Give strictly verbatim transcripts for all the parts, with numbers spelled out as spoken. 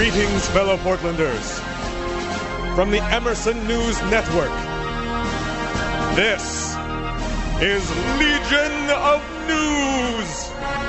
Greetings, fellow Portlanders. From the Emerson News Network, this is Legion of News.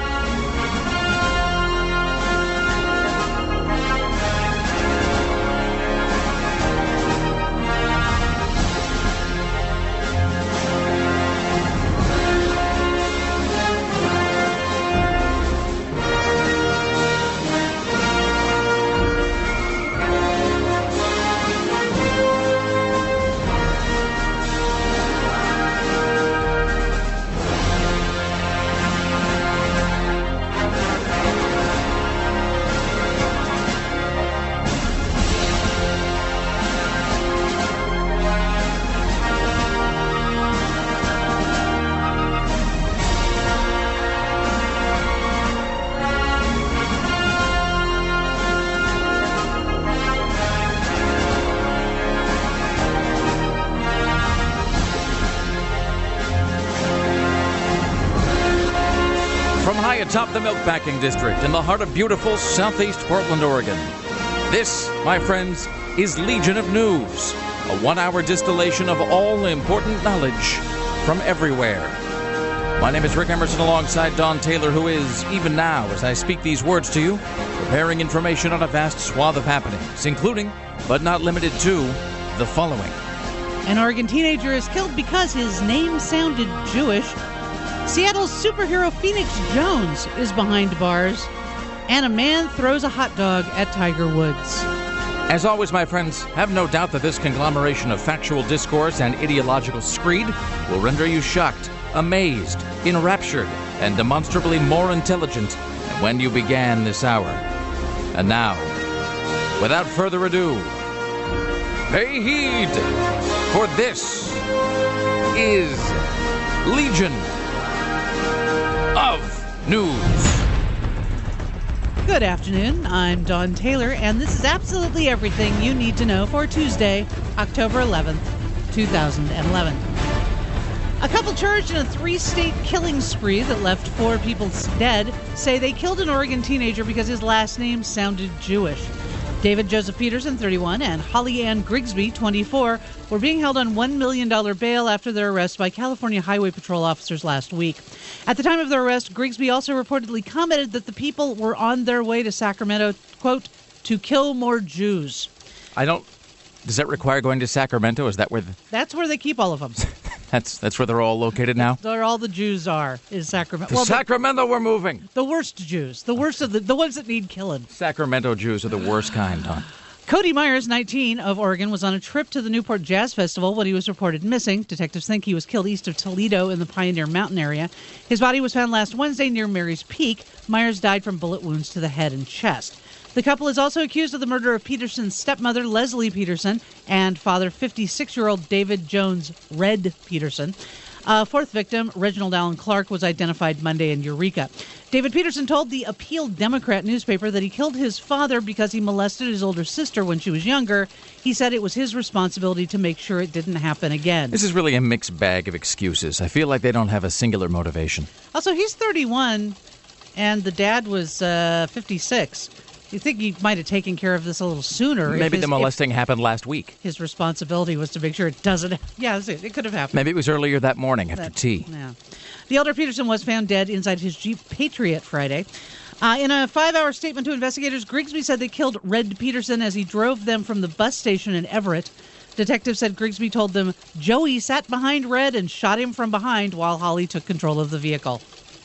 Atop the Milkpacking District in the heart of beautiful southeast Portland, Oregon. This, my friends, is Legion of News, a one-hour distillation of all important knowledge from everywhere. My name is Rick Emerson alongside Don Taylor, who is, even now as I speak these words to you, preparing information on a vast swath of happenings, including, but not limited to, the following. An Oregon teenager is killed because his name sounded Jewish. Seattle's superhero Phoenix Jones is behind bars, and a man throws a hot dog at Tiger Woods. As always, my friends, have no doubt that this conglomeration of factual discourse and ideological screed will render you shocked, amazed, enraptured, and demonstrably more intelligent than when you began this hour. And now, without further ado, pay heed, for this is Legion of News. Good afternoon, I'm Dawn Taylor, and this is absolutely everything you need to know for Tuesday, October eleventh, two thousand eleven. A couple charged in a three-state killing spree that left four people dead say they killed an Oregon teenager because his last name sounded Jewish. David Joseph Peterson, thirty-one, and Holly Ann Grigsby, twenty-four, were being held on one million dollars bail after their arrest by California Highway Patrol officers last week. At the time of their arrest, Grigsby also reportedly commented that the people were on their way to Sacramento, quote, to kill more Jews. I don't... Does that require going to Sacramento? Is that where... The... That's where they keep all of them. That's that's where they're all located now? That's where all the Jews are, is Sacramento. To well, Sacramento, the, we're moving. The worst Jews. The worst of the... The ones that need killing. Sacramento Jews are the worst kind, huh? Cody Myers, nineteen, of Oregon, was on a trip to the Newport Jazz Festival when he was reported missing. Detectives think he was killed east of Toledo in the Pioneer Mountain area. His body was found last Wednesday near Mary's Peak. Myers died from bullet wounds to the head and chest. The couple is also accused of the murder of Peterson's stepmother, Leslie Peterson, and father, fifty-six-year-old David Jones Red Peterson. A fourth victim, Reginald Allen Clark, was identified Monday in Eureka. David Peterson told the Appeal Democrat newspaper that he killed his father because he molested his older sister when she was younger. He said it was his responsibility to make sure it didn't happen again. This is really a mixed bag of excuses. I feel like they don't have a singular motivation. Also, he's thirty-one, and the dad was uh, fifty-six. You think he might have taken care of this a little sooner? Maybe his, the molesting happened last week. His responsibility was to make sure it doesn't. Yeah, it could have happened. Maybe it was earlier that morning after that, tea. Yeah. The elder Peterson was found dead inside his Jeep Patriot Friday. Uh, in a five-hour statement to investigators, Grigsby said they killed Red Peterson as he drove them from the bus station in Everett. Detectives said Grigsby told them Joey sat behind Red and shot him from behind while Holly took control of the vehicle.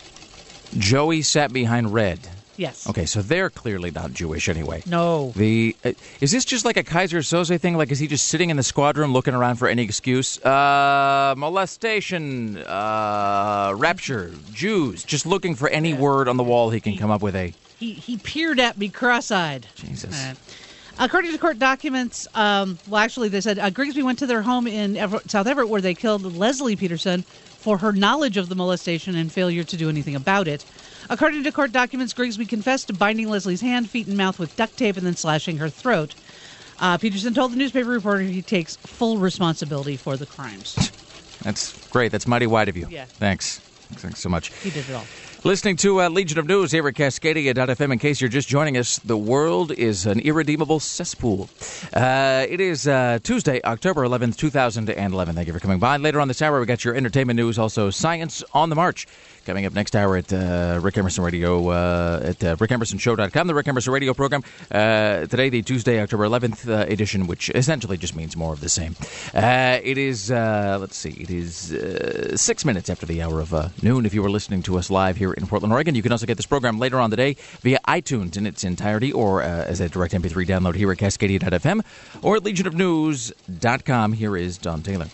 Joey sat behind Red. Yes. Okay, so they're clearly not Jewish anyway. No. The uh, is this just like a Kaiser Soze thing? Like, is he just sitting in the squad room looking around for any excuse? Uh, molestation, uh, rapture, Jews, just looking for any yeah. word on the wall he can he, come up with a... He, he peered at me cross-eyed. Jesus. Uh, according to court documents, um, well, actually, they said uh, Grigsby went to their home in Everett, South Everett where they killed Leslie Peterson for her knowledge of the molestation and failure to do anything about it. According to court documents, Grigsby confessed to binding Leslie's hand, feet, and mouth with duct tape and then slashing her throat. Uh, Peterson told the newspaper reporter he takes full responsibility for the crimes. That's great. That's mighty wide of you. Yeah. Thanks. Thanks so much. He did it all. Listening to uh, Legion of News here at Cascadia dot f m. In case you're just joining us, the world is an irredeemable cesspool. Uh, it is uh, Tuesday, October eleventh, two thousand eleven. Thank you for coming by. Later on this hour, we got your entertainment news, also Science on the March. Coming up next hour at uh, Rick Emerson Radio, uh, at uh, rick emerson show dot com, the Rick Emerson Radio program. Uh, today, the Tuesday, October eleventh uh, edition, which essentially just means more of the same. Uh, it is, uh, let's see, it is uh, six minutes after the hour of uh, noon. If you were listening to us live here in Portland, Oregon, you can also get this program later on the day via iTunes in its entirety, or uh, as a direct M P three download here at Cascadia dot f m, or at legion of news dot com. Here is Don Taylor.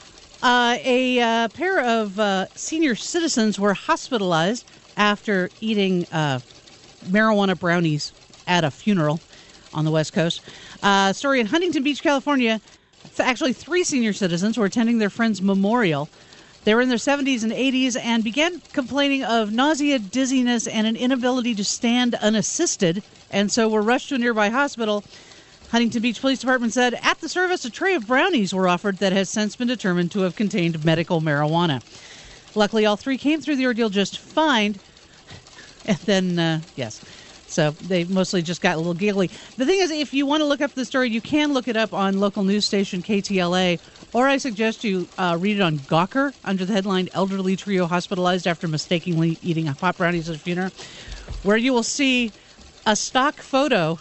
Uh, a uh, pair of uh, senior citizens were hospitalized after eating uh, marijuana brownies at a funeral on the West Coast. Uh, story in Huntington Beach, California. Actually, three senior citizens were attending their friend's memorial. They were in their seventies and eighties and began complaining of nausea, dizziness, and an inability to stand unassisted, and so were rushed to a nearby hospital. Huntington Beach Police Department said at the service, a tray of brownies were offered that has since been determined to have contained medical marijuana. Luckily, all three came through the ordeal just fine. And then, uh, yes, so they mostly just got a little giggly. The thing is, if you want to look up the story, you can look it up on local news station K T L A, or I suggest you uh, read it on Gawker under the headline, Elderly Trio Hospitalized After Mistakenly Eating Hot Brownies at a Funeral, where you will see a stock photo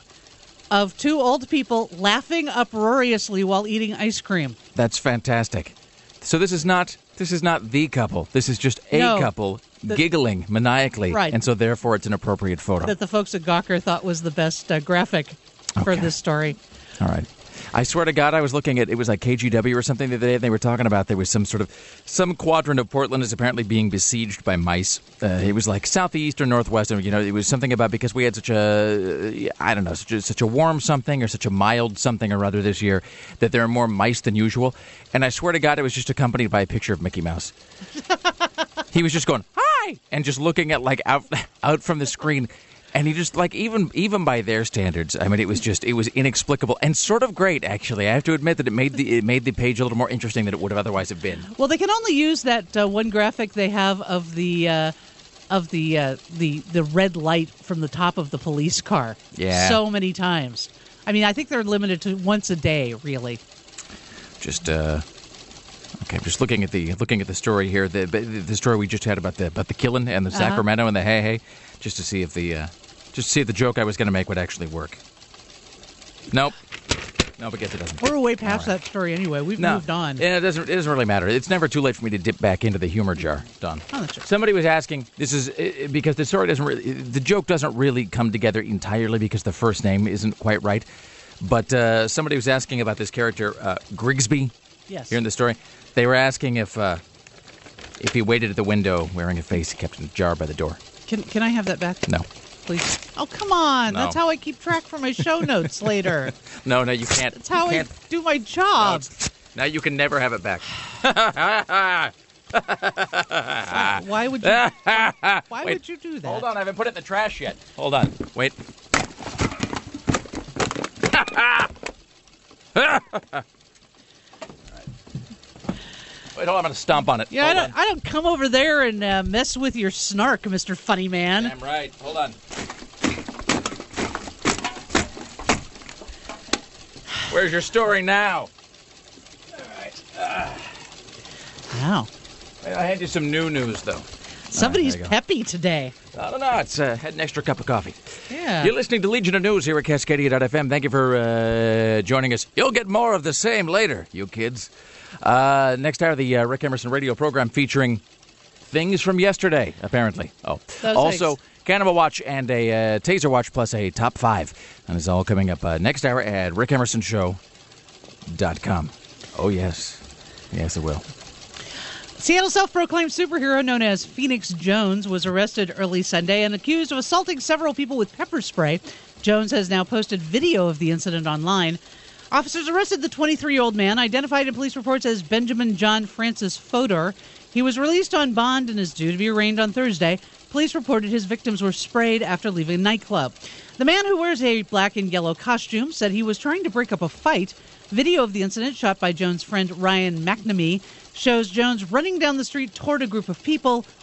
of two old people laughing uproariously while eating ice cream. That's fantastic. So this is not this is not the couple. This is just a No, couple the, giggling maniacally, right. And so therefore it's an appropriate photo. That the folks at Gawker thought was the best uh, graphic for Okay. this story. All right. I swear to God, I was looking at, it was like K G W or something the other day, and they were talking about there was some sort of, some quadrant of Portland is apparently being besieged by mice. Uh, it was like southeast or northwest, and, you know, it was something about because we had such a, I don't know, such a, such a warm something or such a mild something or other this year that there are more mice than usual. And I swear to God, it was just accompanied by a picture of Mickey Mouse. He was just going, hi, and just looking at, like, out, out from the screen. And he just, like, even even by their standards, I mean, it was just, it was inexplicable and sort of great, actually. I have to admit that it made the it made the page a little more interesting than it would have otherwise have been. Well, they can only use that uh, one graphic they have of the uh, of the uh, the the red light from the top of the police car. Yeah. So many times. I mean, I think they're limited to once a day, really. Just, uh... Okay, just looking at the looking at the story here, the the story we just had about the about the killing and the Uh-huh. Sacramento and the hey hey, just to see if the uh, just to see if the joke I was going to make would actually work. Nope, nope, I guess it doesn't. We're way past All right. that story anyway. We've No, moved on. Yeah, it doesn't. It doesn't really matter. It's never too late for me to dip back into the humor jar. Done. Oh, that's true. Somebody was asking. This is uh, because the story doesn't really, the joke doesn't really come together entirely because the first name isn't quite right. But uh, somebody was asking about this character uh, Grigsby. Yes. Here in the story, they were asking if uh, if he waited at the window wearing a face he kept in a jar by the door. Can Can I have that back? No. Please. Oh, come on. No. That's how I keep track for my show notes later. No, no, you can't. That's how you I can't. do my job. Now you can never have it back. Why would you? Why Wait, would you do that? Hold on, I haven't put it in the trash yet. Hold on. Wait. Wait, hold on, I'm going to stomp on it. Yeah, I Hold don't. on. I don't come over there and uh, mess with your snark, Mister Funny Man. Damn right. Hold on. Where's your story now? All right. Uh, Wow. I had you some new news, though. Somebody's there you go. peppy today. I don't know. It's uh, had an extra cup of coffee. Yeah. You're listening to Legion of News here at Cascadia dot f m. Thank you for uh, joining us. You'll get more of the same later, you kids. Uh, next hour, the uh, Rick Emerson radio program featuring things from yesterday, apparently. Oh, Those also things. Cannibal Watch and a uh, Taser Watch plus a top five. And it's all coming up uh, next hour at rick emerson show dot com. Oh, yes. Yes, it will. Seattle self-proclaimed superhero known as Phoenix Jones was arrested early Sunday and accused of assaulting several people with pepper spray. Jones has now posted video of the incident online. Officers arrested the twenty-three-year-old man, identified in police reports as Benjamin John Francis Fodor. He was released on bond and is due to be arraigned on Thursday. Police reported his victims were sprayed after leaving a nightclub. The man, who wears a black and yellow costume, said he was trying to break up a fight. Video of the incident, shot by Jones' friend Ryan McNamee, shows Jones running down the street toward a group of people.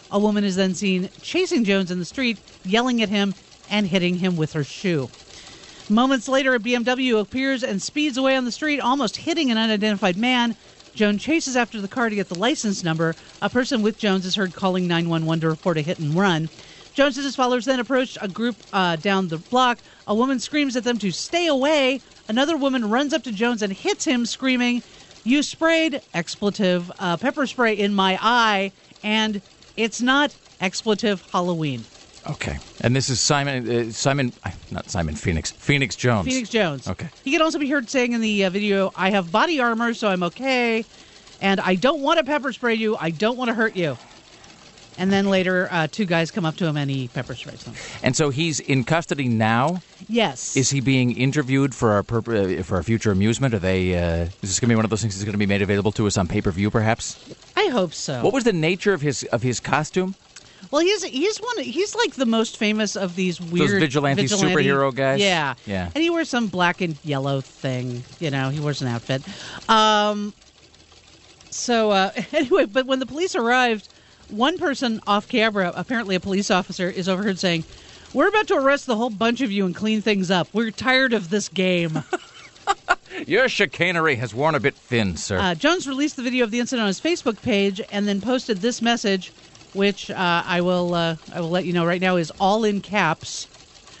A woman is then seen chasing Jones in the street, yelling at him and hitting him with her shoe. Moments later, a B M W appears and speeds away on the street, almost hitting an unidentified man. Jones chases after the car to get the license number. A person with Jones is heard calling nine one one to report a hit and run. Jones and his followers then approached a group uh, down the block. A woman screams at them to stay away. Another woman runs up to Jones and hits him, screaming, "You sprayed," expletive, uh, pepper spray in my eye, and it's not expletive Halloween. Okay. And this is Simon, uh, Simon, uh, not Simon Phoenix, Phoenix Jones. Phoenix Jones. Okay. He can also be heard saying in the uh, video, "I have body armor, so I'm okay, and I don't want to pepper spray you. I don't want to hurt you." And then later, uh, two guys come up to him and he pepper sprays them. And so he's in custody now? Yes. Is he being interviewed for our purp- uh, for our future amusement? Are they? Uh, is this going to be one of those things that's going to be made available to us on pay-per-view, perhaps? I hope so. What was the nature of his of his costume? Well, he's he's one. He's like the most famous of these weird Those vigilante, vigilante superhero guys? Yeah, Yeah. And he wears some black and yellow thing. You know, he wears an outfit. Um. So uh, anyway, but when the police arrived, one person off camera, apparently a police officer, is overheard saying, "We're about to arrest the whole bunch of you and clean things up. We're tired of this game." Your chicanery has worn a bit thin, sir. Uh, Jones released the video of the incident on his Facebook page and then posted this message, which uh, I will uh, I will let you know right now is all in caps.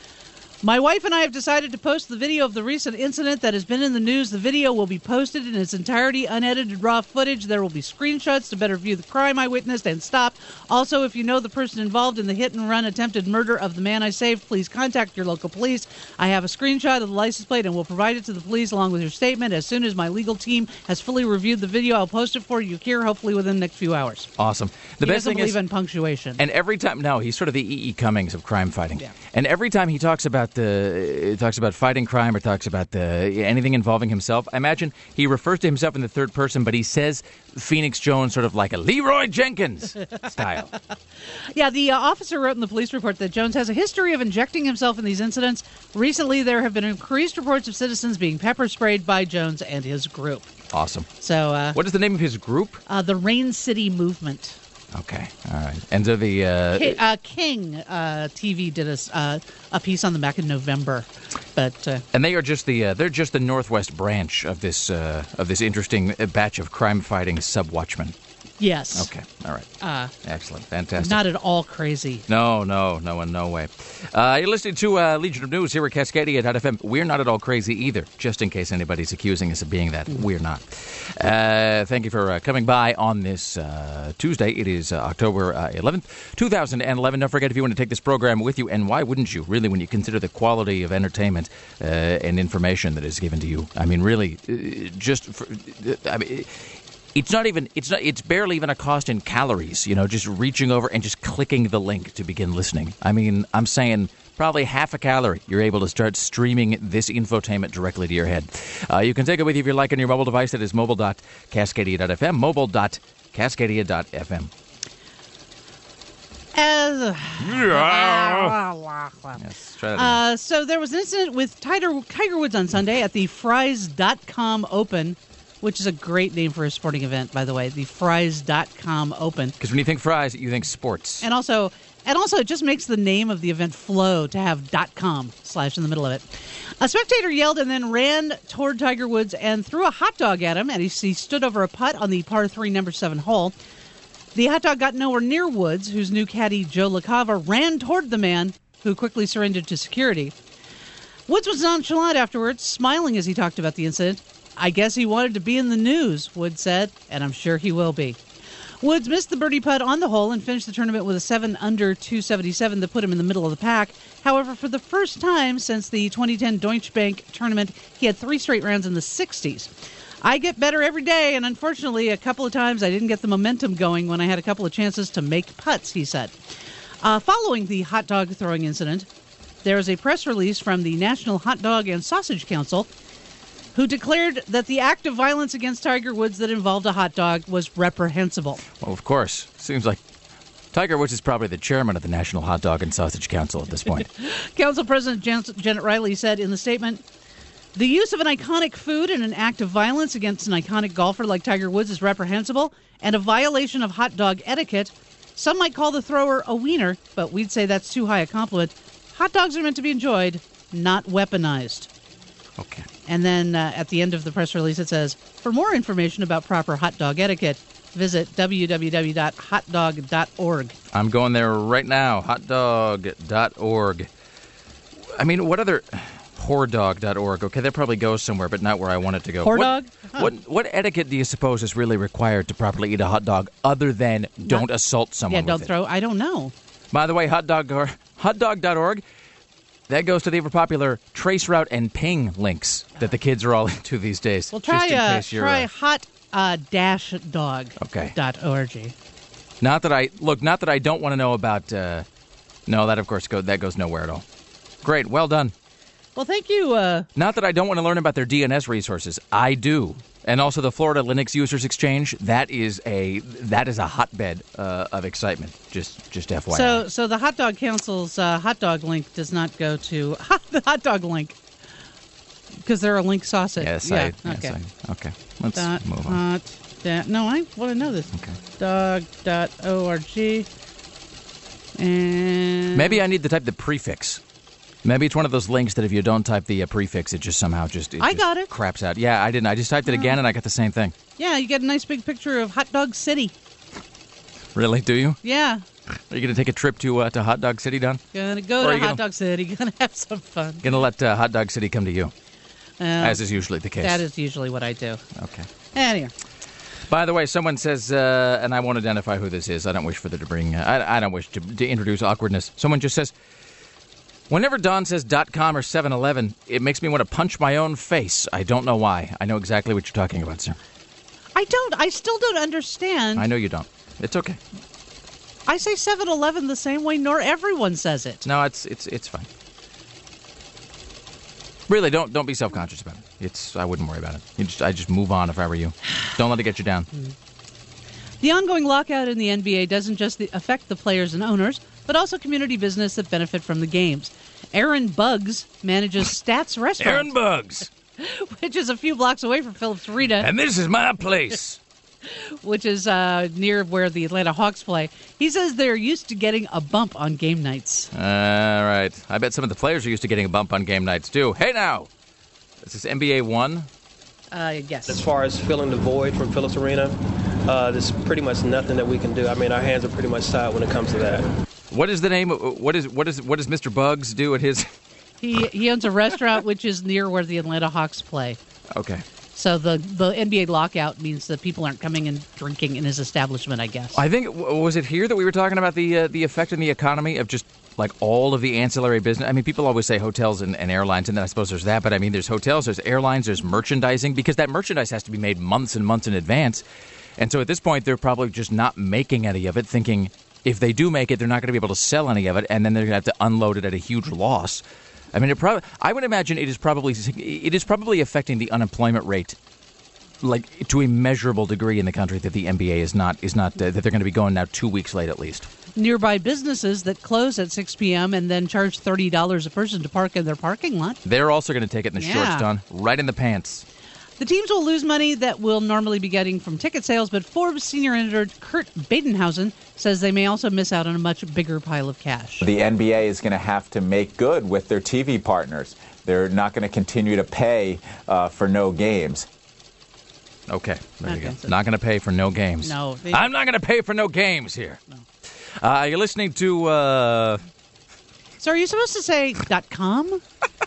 "My wife and I have decided to post the video of the recent incident that has been in the news. The video will be posted in its entirety, unedited raw footage. There will be screenshots to better view the crime I witnessed and stopped. Also, if you know the person involved in the hit-and-run attempted murder of the man I saved, please contact your local police. I have a screenshot of the license plate and will provide it to the police along with your statement. As soon as my legal team has fully reviewed the video, I'll post it for you here, hopefully within the next few hours." Awesome. The he best doesn't thing believe is, in punctuation. and every time, no, he's sort of the E E. Cummings of crime fighting. Yeah. And every time he talks about the talks about fighting crime or talks about the anything involving himself, I imagine he refers to himself in the third person, but he says Phoenix Jones sort of like a Leroy Jenkins style. Yeah, the uh, officer wrote in the police report that Jones has a history of injecting himself in these incidents. Recently, there have been increased reports of citizens being pepper sprayed by Jones and his group. Awesome. So, uh, What is the name of his group? uh, the Rain City Movement. Okay, all right. And so the uh, Ki- uh, King uh, T V did a, s- uh, a piece on them back in November, but uh, and they are just the uh, they're just the northwest branch of this uh, of this interesting batch of crime fighting sub-watchmen. yes, Okay, all right. uh, Excellent, fantastic. not at all crazy. No, no, no, in no way. Uh, you're listening to uh, Legion of News here at Cascadia dot f m. We're not at all crazy either, just in case anybody's accusing us of being that. We're not. Uh, thank you for uh, coming by on this uh, Tuesday. It is uh, October uh, eleventh, two thousand eleven. Don't forget, if you want to take this program with you, and why wouldn't you, really, when you consider the quality of entertainment uh, and information that is given to you? I mean, really, uh, just for, uh, I mean, It's not even, it's not, it's barely even a cost in calories, you know, just reaching over and just clicking the link to begin listening. I mean, I'm saying probably half a calorie. You're able to start streaming this infotainment directly to your head. Uh, you can take it with you if you like on your mobile device. That is mobile dot cascadia dot f m, mobile dot cascadia dot f m. As, Yes, try that again. uh, so there was an incident with Tiger, Tiger Woods on Sunday at the Fries dot com Open, which is a great name for a sporting event, by the way, the Fries dot com Open. Because when you think fries, you think sports. And also, and also, it just makes the name of the event flow to have .com slash in the middle of it. A spectator yelled and then ran toward Tiger Woods and threw a hot dog at him, and he, he stood over a putt on the par three, number seven hole. The hot dog got nowhere near Woods, whose new caddy, Joe LaCava, ran toward the man, who quickly surrendered to security. Woods was nonchalant afterwards, smiling as he talked about the incident. "I guess he wanted to be in the news," Woods said, and I'm sure he will be. Woods missed the birdie putt on the hole and finished the tournament with a seven under two seventy-seven that put him in the middle of the pack. However, for the first time since the twenty ten Deutsche Bank tournament, he had three straight rounds in the sixties. "I get better every day, and unfortunately, a couple of times I didn't get the momentum going when I had a couple of chances to make putts," he said. Uh, following the hot dog throwing incident, there is a press release from the National Hot Dog and Sausage Council, who declared that the act of violence against Tiger Woods that involved a hot dog was reprehensible. Well, of course. Seems like Tiger Woods is probably the chairman of the National Hot Dog and Sausage Council at this point. Council President Jan- Janet Riley said in the statement, "The use of an iconic food in an act of violence against an iconic golfer like Tiger Woods is reprehensible and a violation of hot dog etiquette. Some might call the thrower a wiener, but we'd say that's too high a compliment. Hot dogs are meant to be enjoyed, not weaponized. Okay. And then uh, at the end of the press release, it says, for more information about proper hot dog etiquette, visit w w w dot hot dog dot org. I'm going there right now, hot dog dot org. I mean, what other... whore dog dot org. Okay, that probably goes somewhere, but not where I want it to go. Whore what, dog? Huh. What, what etiquette do you suppose is really required to properly eat a hot dog other than don't Not, assault someone Yeah, don't with throw. it? I don't know. By the way, hot dog or hot dog dot org, that goes to the ever popular Traceroute and Ping links that the kids are all into these days. Well, try just in uh, case you're, try uh, hot uh, dash dog Okay. dot org. Not that I look. Not that I don't want to know about. Uh, no, that of course go, that goes nowhere at all. Great, well done. Well, thank you. Uh, Not that I don't want to learn about their D N S resources. I do. And also the Florida Linux Users Exchange. That is a that is a hotbed uh, of excitement. Just just F Y I. so, so the Hot Dog Council's uh, hot dog link does not go to the hot dog link because they're a link sausage. yes, yeah. I, okay. yes, I, okay. Let's Dot move on. hot da- no, I want to know this. Okay. Dog dot org. And Maybe I need to type the prefix. Maybe it's one of those links that if you don't type the uh, prefix, it just somehow just it I just got it. craps out. Yeah, I didn't. I just typed it again, and I got the same thing. yeah, you get a nice big picture of Hot Dog City. Really? Do you? Yeah, Are you going to take a trip to uh, to Hot Dog City, Don? gonna go Or are to you Hot gonna- Dog City. Gonna have some fun. Going to let uh, Hot Dog City come to you, Uh, as is usually the case. that is usually what I do. Okay. Anyway. By the way, someone says, uh, and I won't identify who this is. I don't wish for there to bring. Uh, I, I don't wish to, to introduce awkwardness. Someone just says, whenever Don says .com or seven eleven, it makes me want to punch my own face. I don't know why. I know exactly what you're talking about, sir. I don't. I still don't understand. I know you don't. It's okay. I say seven eleven the same way, nor everyone says it. No, it's it's it's fine. Really, don't don't be self-conscious about it. It's I wouldn't worry about it. You just I just move on if I were you. Don't let it get you down. The ongoing lockout in the N B A doesn't just affect the players and owners, but also community business that benefit from the games. Aaron Buggs manages Stats Restaurant, Aaron Buggs, which is a few blocks away from Phillips Arena, and this is my place. which is uh, near where the Atlanta Hawks play. He says they're used to getting a bump on game nights. All right. I bet some of the players are used to getting a bump on game nights, too. Hey, now. This is N B A one. Uh, yes. As far as filling the void from Phillips Arena, uh, there's pretty much nothing that we can do. I mean, our hands are pretty much tied when it comes to that. What is the name? What is what is what does Mister Buggs do at his? He he owns a restaurant which is near where the Atlanta Hawks play. Okay. So the, the N B A lockout means that people aren't coming and drinking in his establishment, I guess. I think was it here that we were talking about the uh, the effect on the economy of just like all of the ancillary business. I mean, people always say hotels and, and airlines, and then I suppose there's that. But I mean, there's hotels, there's airlines, there's merchandising, because that merchandise has to be made months and months in advance. And so at this point, they're probably just not making any of it, thinking if they do make it, they're not going to be able to sell any of it, and then they're going to have to unload it at a huge loss. I mean, it probably. I would imagine it is probably it is probably affecting the unemployment rate, like to a measurable degree in the country, that the N B A is not is not uh, that they're going to be going now two weeks late at least. Nearby businesses that close at six p.m. and then charge thirty dollars a person to park in their parking lot. They're also going to take it in the Yeah. shorts, Don, right in the pants. The teams will lose money that will normally be getting from ticket sales, but Forbes senior editor Kurt Badenhausen says they may also miss out on a much bigger pile of cash. The N B A is going to have to make good with their T V partners. They're not going to continue to pay uh, for no games. Okay, there you Okay, go. so- Not going to pay for no games. No, they- I'm not going to pay for no games here. No. Uh, you're listening to. Uh, So are you supposed to say .com?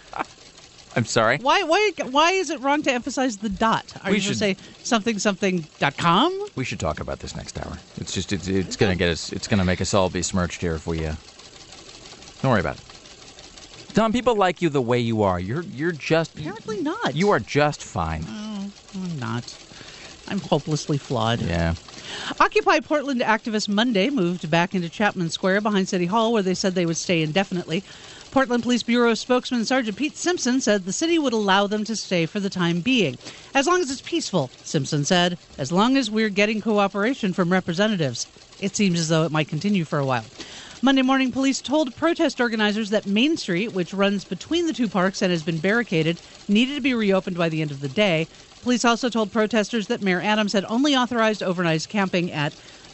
I'm sorry. Why why why is it wrong to emphasize the dot? Are We you should- supposed to say something something .com? We should talk about this next hour. It's just it's, it's going to get us. It's going to make us all besmirched here if we. Uh, don't worry about it. Don, people like you the way you are. You're you're just. Apparently not. You are just fine. Oh, I'm not. I'm hopelessly flawed. Yeah. Occupy Portland activists Monday moved back into Chapman Square behind City Hall, where they said they would stay indefinitely. Portland Police Bureau spokesman Sergeant Pete Simpson said the city would allow them to stay for the time being, as long as it's peaceful, Simpson said, as long as we're getting cooperation from representatives. It seems as though it might continue for a while. Monday morning, police told protest organizers that Main Street, which runs between the two parks and has been barricaded, needed to be reopened by the end of the day. Police also told protesters that Mayor Adams had only authorized overnight camping at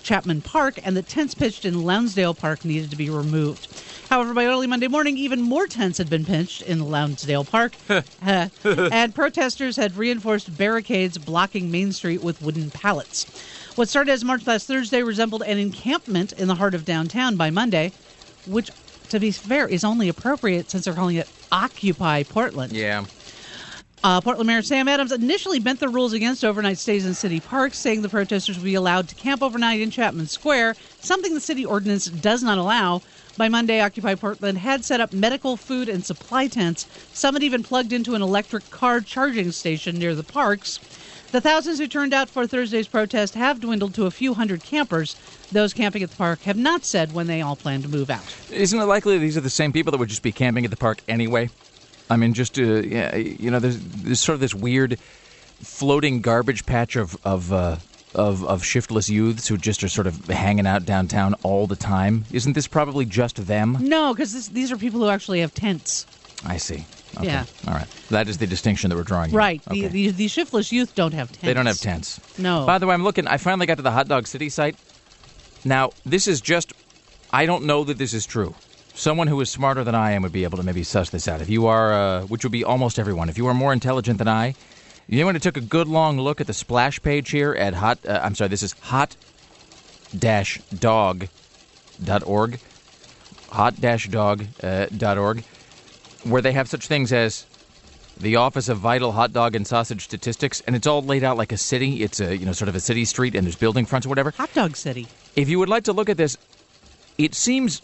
Chapman Park, and the tents pitched in Lounsdale Park needed to be removed. However, by early Monday morning, even more tents had been pitched in Lounsdale Park, uh, and protesters had reinforced barricades blocking Main Street with wooden pallets. What started as a march last Thursday resembled an encampment in the heart of downtown by Monday, which, to be fair, is only appropriate since they're calling it Occupy Portland. Yeah. Uh, Portland Mayor Sam Adams initially bent the rules against overnight stays in city parks, saying the protesters would be allowed to camp overnight in Chapman Square, something the city ordinance does not allow. By Monday, Occupy Portland had set up medical, food, and supply tents. Some had even plugged into an electric car charging station near the parks. The thousands who turned out for Thursday's protest have dwindled to a few hundred campers. Those camping at the park have not said when they all plan to move out. Isn't it likely these are the same people that would just be camping at the park anyway? I mean, just, uh, yeah, you know, there's, there's sort of this weird floating garbage patch of of, uh, of of shiftless youths who just are sort of hanging out downtown all the time. Isn't this probably just them? No, because these are people who actually have tents. I see. Okay. Yeah. All right. That is the distinction that we're drawing here. Right. Okay. The, the, the shiftless youth don't have tents. They don't have tents. No. By the way, I'm looking. I finally got to the Hot Dog City site. Now, this is just, I don't know that this is true. Someone who is smarter than I am would be able to maybe suss this out. If you are, uh, which would be almost everyone, if you are more intelligent than I, you want to take a good long look at the splash page here at hot, uh, I'm sorry, this is hot dash dog dot org, hot dash dog dot org, where they have such things as the Office of Vital Hot Dog and Sausage Statistics, and it's all laid out like a city. It's a, you know, sort of a city street, and there's building fronts or whatever. Hot Dog City. If you would like to look at this, it seems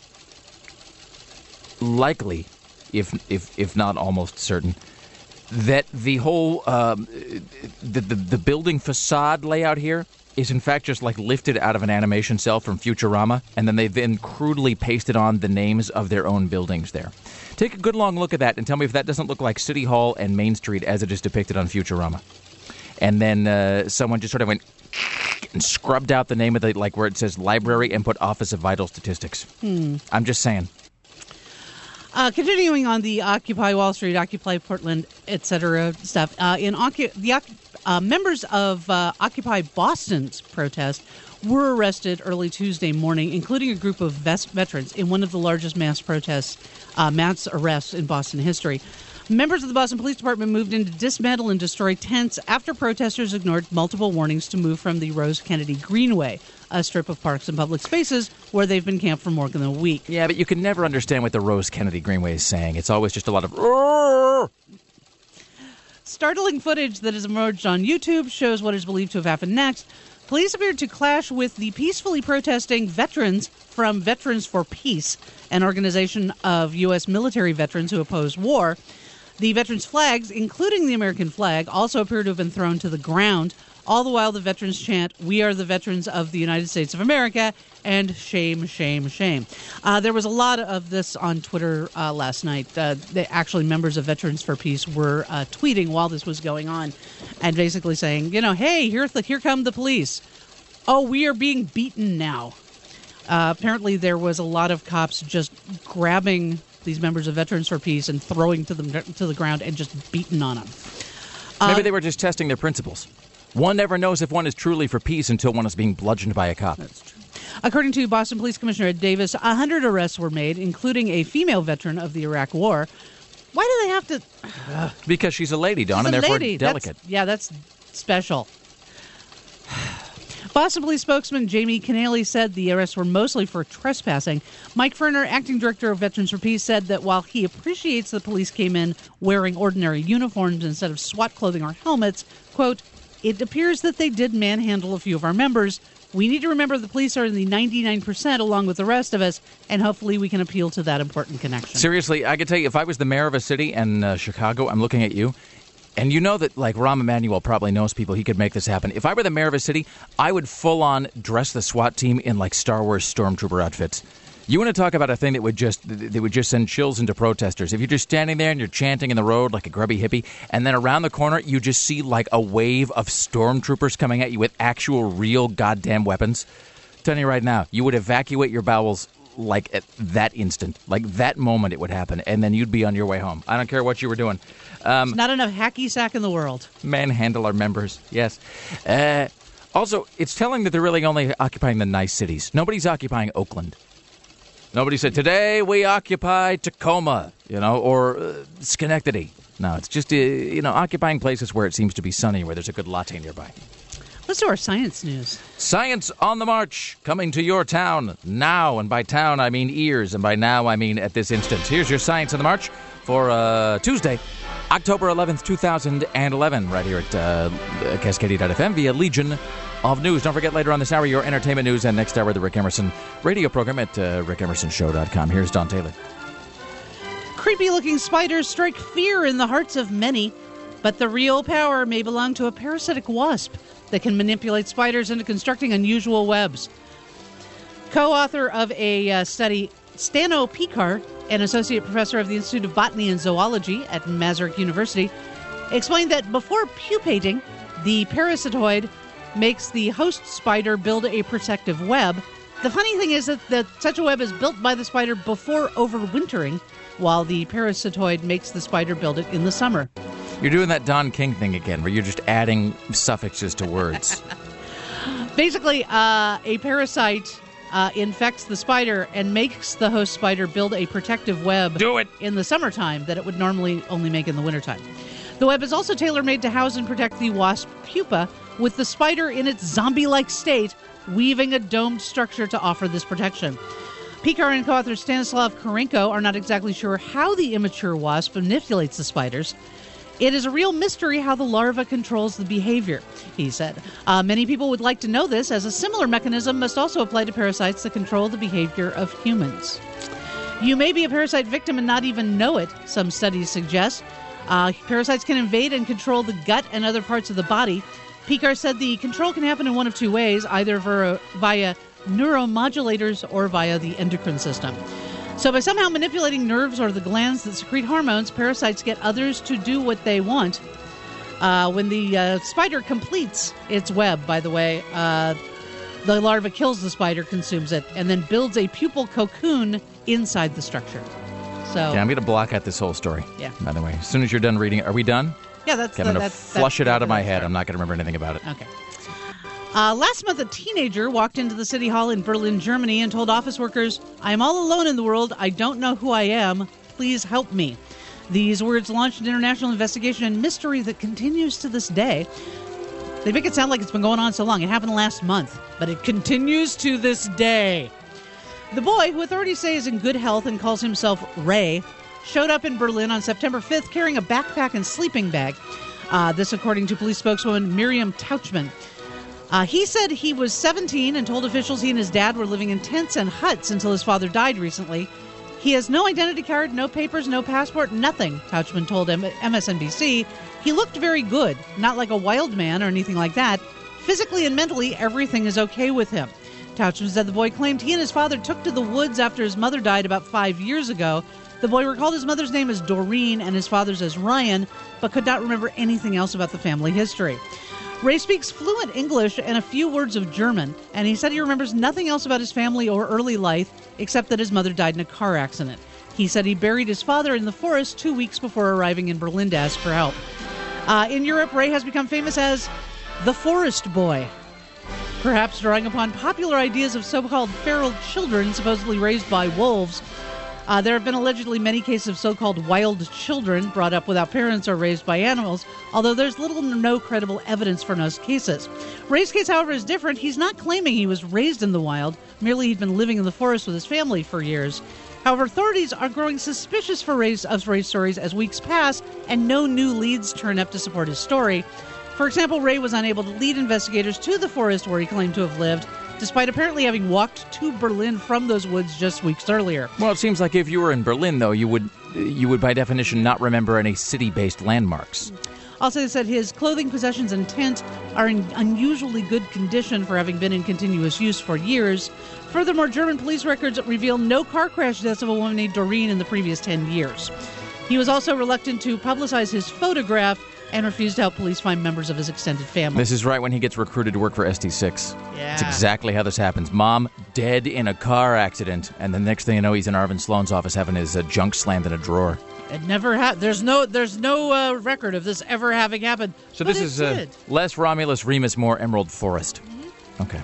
likely, if if if not almost certain, that the whole um, the, the the building facade layout here is in fact just like lifted out of an animation cell from Futurama, and then they then crudely pasted on the names of their own buildings there. Take a good long look at that and tell me if that doesn't look like City Hall and Main Street as it is depicted on Futurama. And then uh, someone just sort of went and scrubbed out the name of the, like where it says library, and put Office of Vital Statistics. Hmm. I'm just saying. Uh, continuing on the Occupy Wall Street, Occupy Portland, et cetera stuff, uh, in Ocu- the uh, members of uh, Occupy Boston's protest were arrested early Tuesday morning, including a group of ves- veterans in one of the largest mass protests, uh, mass arrests in Boston history. Members of the Boston Police Department moved in to dismantle and destroy tents after protesters ignored multiple warnings to move from the Rose Kennedy Greenway, a strip of parks and public spaces where they've been camped for more than a week. Yeah, but you can never understand what the Rose Kennedy Greenway is saying. It's always just a lot of... Roar! Startling footage that has emerged on YouTube shows what is believed to have happened next. Police appeared to clash with the peacefully protesting veterans from Veterans for Peace, an organization of U S military veterans who oppose war. The veterans' flags, including the American flag, also appear to have been thrown to the ground, all the while the veterans chant, "We are the veterans of the United States of America," and "Shame, shame, shame." Uh, there was a lot of this on Twitter uh, last night. Uh, they, actually, members of Veterans for Peace were uh, tweeting while this was going on and basically saying, you know, hey, here, th- here come the police. Oh, we are being beaten now. Uh, apparently, there was a lot of cops just grabbing these members of Veterans for Peace and throwing to them to the ground and just beating on them. Uh, Maybe they were just testing their principles. One never knows if one is truly for peace until one is being bludgeoned by a cop. That's true. According to Boston Police Commissioner Ed Davis, one hundred arrests were made, including a female veteran of the Iraq War. Why do they have to... Uh, because she's a lady, Dawn, she's and a therefore lady. delicate. That's, yeah, that's special. Boston Police spokesman Jamie Kennelly said the arrests were mostly for trespassing. Mike Ferner, acting director of Veterans for Peace, said that while he appreciates the police came in wearing ordinary uniforms instead of SWAT clothing or helmets, quote, it appears that they did manhandle a few of our members. We need to remember the police are in the ninety-nine percent along with the rest of us, and hopefully we can appeal to that important connection. Seriously, I could tell you, if I was the mayor of a city in uh, Chicago, I'm looking at you, and you know that, like, Rahm Emanuel probably knows people. He could make this happen. If I were the mayor of a city, I would full-on dress the SWAT team in, like, Star Wars stormtrooper outfits. You want to talk about a thing that would just that would just send chills into protesters. If you're just standing there and you're chanting in the road like a grubby hippie, and then around the corner you just see, like, a wave of stormtroopers coming at you with actual, real goddamn weapons, I'm telling you right now, you would evacuate your bowels like at that instant. Like that moment it would happen, and then you'd be on your way home. I don't care what you were doing. Um, There's not enough hacky sack in the world. Manhandle our members, yes. Uh, Also, it's telling that they're really only occupying the nice cities. Nobody's occupying Oakland. Nobody said, today we occupy Tacoma, you know, or uh, Schenectady. No, it's just, uh, you know, occupying places where it seems to be sunny, where there's a good latte nearby. Let's do our science news. Science on the march, coming to your town now. And by town, I mean ears. And by now, I mean at this instant. Here's your Science on the March for uh, Tuesday, October eleventh, two thousand eleven, right here at uh, Cascadia dot f m via Legion of News. Don't forget, later on this hour, your entertainment news, and next hour, the Rick Emerson radio program at uh, rick emerson show dot com. Here's Don Taylor. Creepy-looking spiders strike fear in the hearts of many, but the real power may belong to a parasitic wasp that can manipulate spiders into constructing unusual webs. Co-author of a uh, study, Stano Pekar, an associate professor of the Institute of Botany and Zoology at Masaryk University, explained that before pupating, the parasitoid makes the host spider build a protective web. The funny thing is that, that such a web is built by the spider before overwintering, while the parasitoid makes the spider build it in the summer. You're doing that Don King thing again, where you're just adding suffixes to words. Basically, uh, a parasite uh, infects the spider and makes the host spider build a protective web Do it. in the summertime that it would normally only make in the wintertime. The web is also tailor-made to house and protect the wasp pupa, with the spider in its zombie-like state weaving a domed structure to offer this protection. Pekar and co-author Stanislav Kurenko are not exactly sure how the immature wasp manipulates the spiders. It is a real mystery how the larva controls the behavior, he said. Uh, many people would like to know this, as a similar mechanism must also apply to parasites that control the behavior of humans. You may be a parasite victim and not even know it, some studies suggest. Uh, parasites can invade and control the gut and other parts of the body. Pekar said the control can happen in one of two ways, either via, via neuromodulators or via the endocrine system. So by somehow manipulating nerves or the glands that secrete hormones, parasites get others to do what they want. Uh, when the uh, spider completes its web, by the way, uh, the larva kills the spider, consumes it, and then builds a pupal cocoon inside the structure. So, yeah, I'm going to block out this whole story. Yeah. By the way, as soon as you're done reading it, are we done? Yeah, that's okay, the, I'm going to that's, flush that's it out of my that's head. right. I'm not going to remember anything about it. Okay. Uh, last month, a teenager walked into the city hall in Berlin, Germany, and told office workers, "I am all alone in the world. I don't know who I am. Please help me." These words launched an international investigation and mystery that continues to this day. They make it sound like it's been going on so long. It happened last month, but it continues to this day. The boy, who authorities say is in good health and calls himself Ray, showed up in Berlin on September fifth carrying a backpack and sleeping bag. Uh, this according to police spokeswoman Miriam Tauchman. Uh, he said he was seventeen and told officials he and his dad were living in tents and huts until his father died recently. He has no identity card, no papers, no passport, nothing, Tauchman told M S N B C. He looked very good, not like a wild man or anything like that. Physically and mentally, everything is okay with him. Tauchman said the boy claimed he and his father took to the woods after his mother died about five years ago. The boy recalled his mother's name as Doreen and his father's as Ryan, but could not remember anything else about the family history. Ray speaks fluent English and a few words of German, and he said he remembers nothing else about his family or early life except that his mother died in a car accident. He said he buried his father in the forest two weeks before arriving in Berlin to ask for help. Uh, in Europe, Ray has become famous as the Forest Boy, perhaps drawing upon popular ideas of so-called feral children supposedly raised by wolves. Uh, there have been allegedly many cases of so-called wild children brought up without parents or raised by animals, although there's little or no credible evidence for those cases. Ray's case, however, is different. He's not claiming he was raised in the wild, merely he'd been living in the forest with his family for years. However, authorities are growing suspicious for Ray's, of Ray's stories as weeks pass and no new leads turn up to support his story. For example, Ray was unable to lead investigators to the forest where he claimed to have lived, despite apparently having walked to Berlin from those woods just weeks earlier. Well, it seems like if you were in Berlin, though, you would, you would by definition not remember any city-based landmarks. Also, they said his clothing, possessions, and tent are in unusually good condition for having been in continuous use for years. Furthermore, German police records reveal no car crash deaths of a woman named Doreen in the previous ten years. He was also reluctant to publicize his photograph and refused to help police find members of his extended family. This is right when he gets recruited to work for S T six. Yeah. That's exactly how this happens. Mom dead in a car accident, and the next thing you know, he's in Arvin Sloan's office having his uh, junk slammed in a drawer. It never had. There's no. There's no uh, record of this ever having happened. So but this it is uh, did. less Romulus, Remus, more Emerald Forest. Mm-hmm. Okay.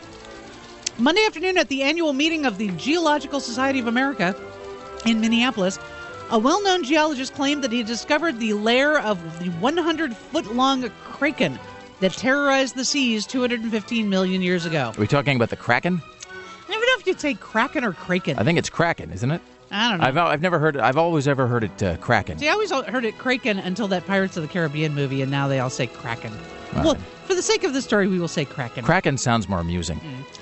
Monday afternoon at the annual meeting of the Geological Society of America in Minneapolis, a well-known geologist claimed that he discovered the lair of the one hundred foot long kraken that terrorized the seas two hundred fifteen million years ago. Are we talking about the Kraken? I never know if you'd say kraken or kraken. I think it's Kraken, isn't it? I don't know. I've I've never heard. I've always ever heard it uh, Kraken. See, I always heard it kraken until that Pirates of the Caribbean movie, and now they all say kraken. All Well, right. for the sake of the story, we will say kraken. Kraken sounds more amusing.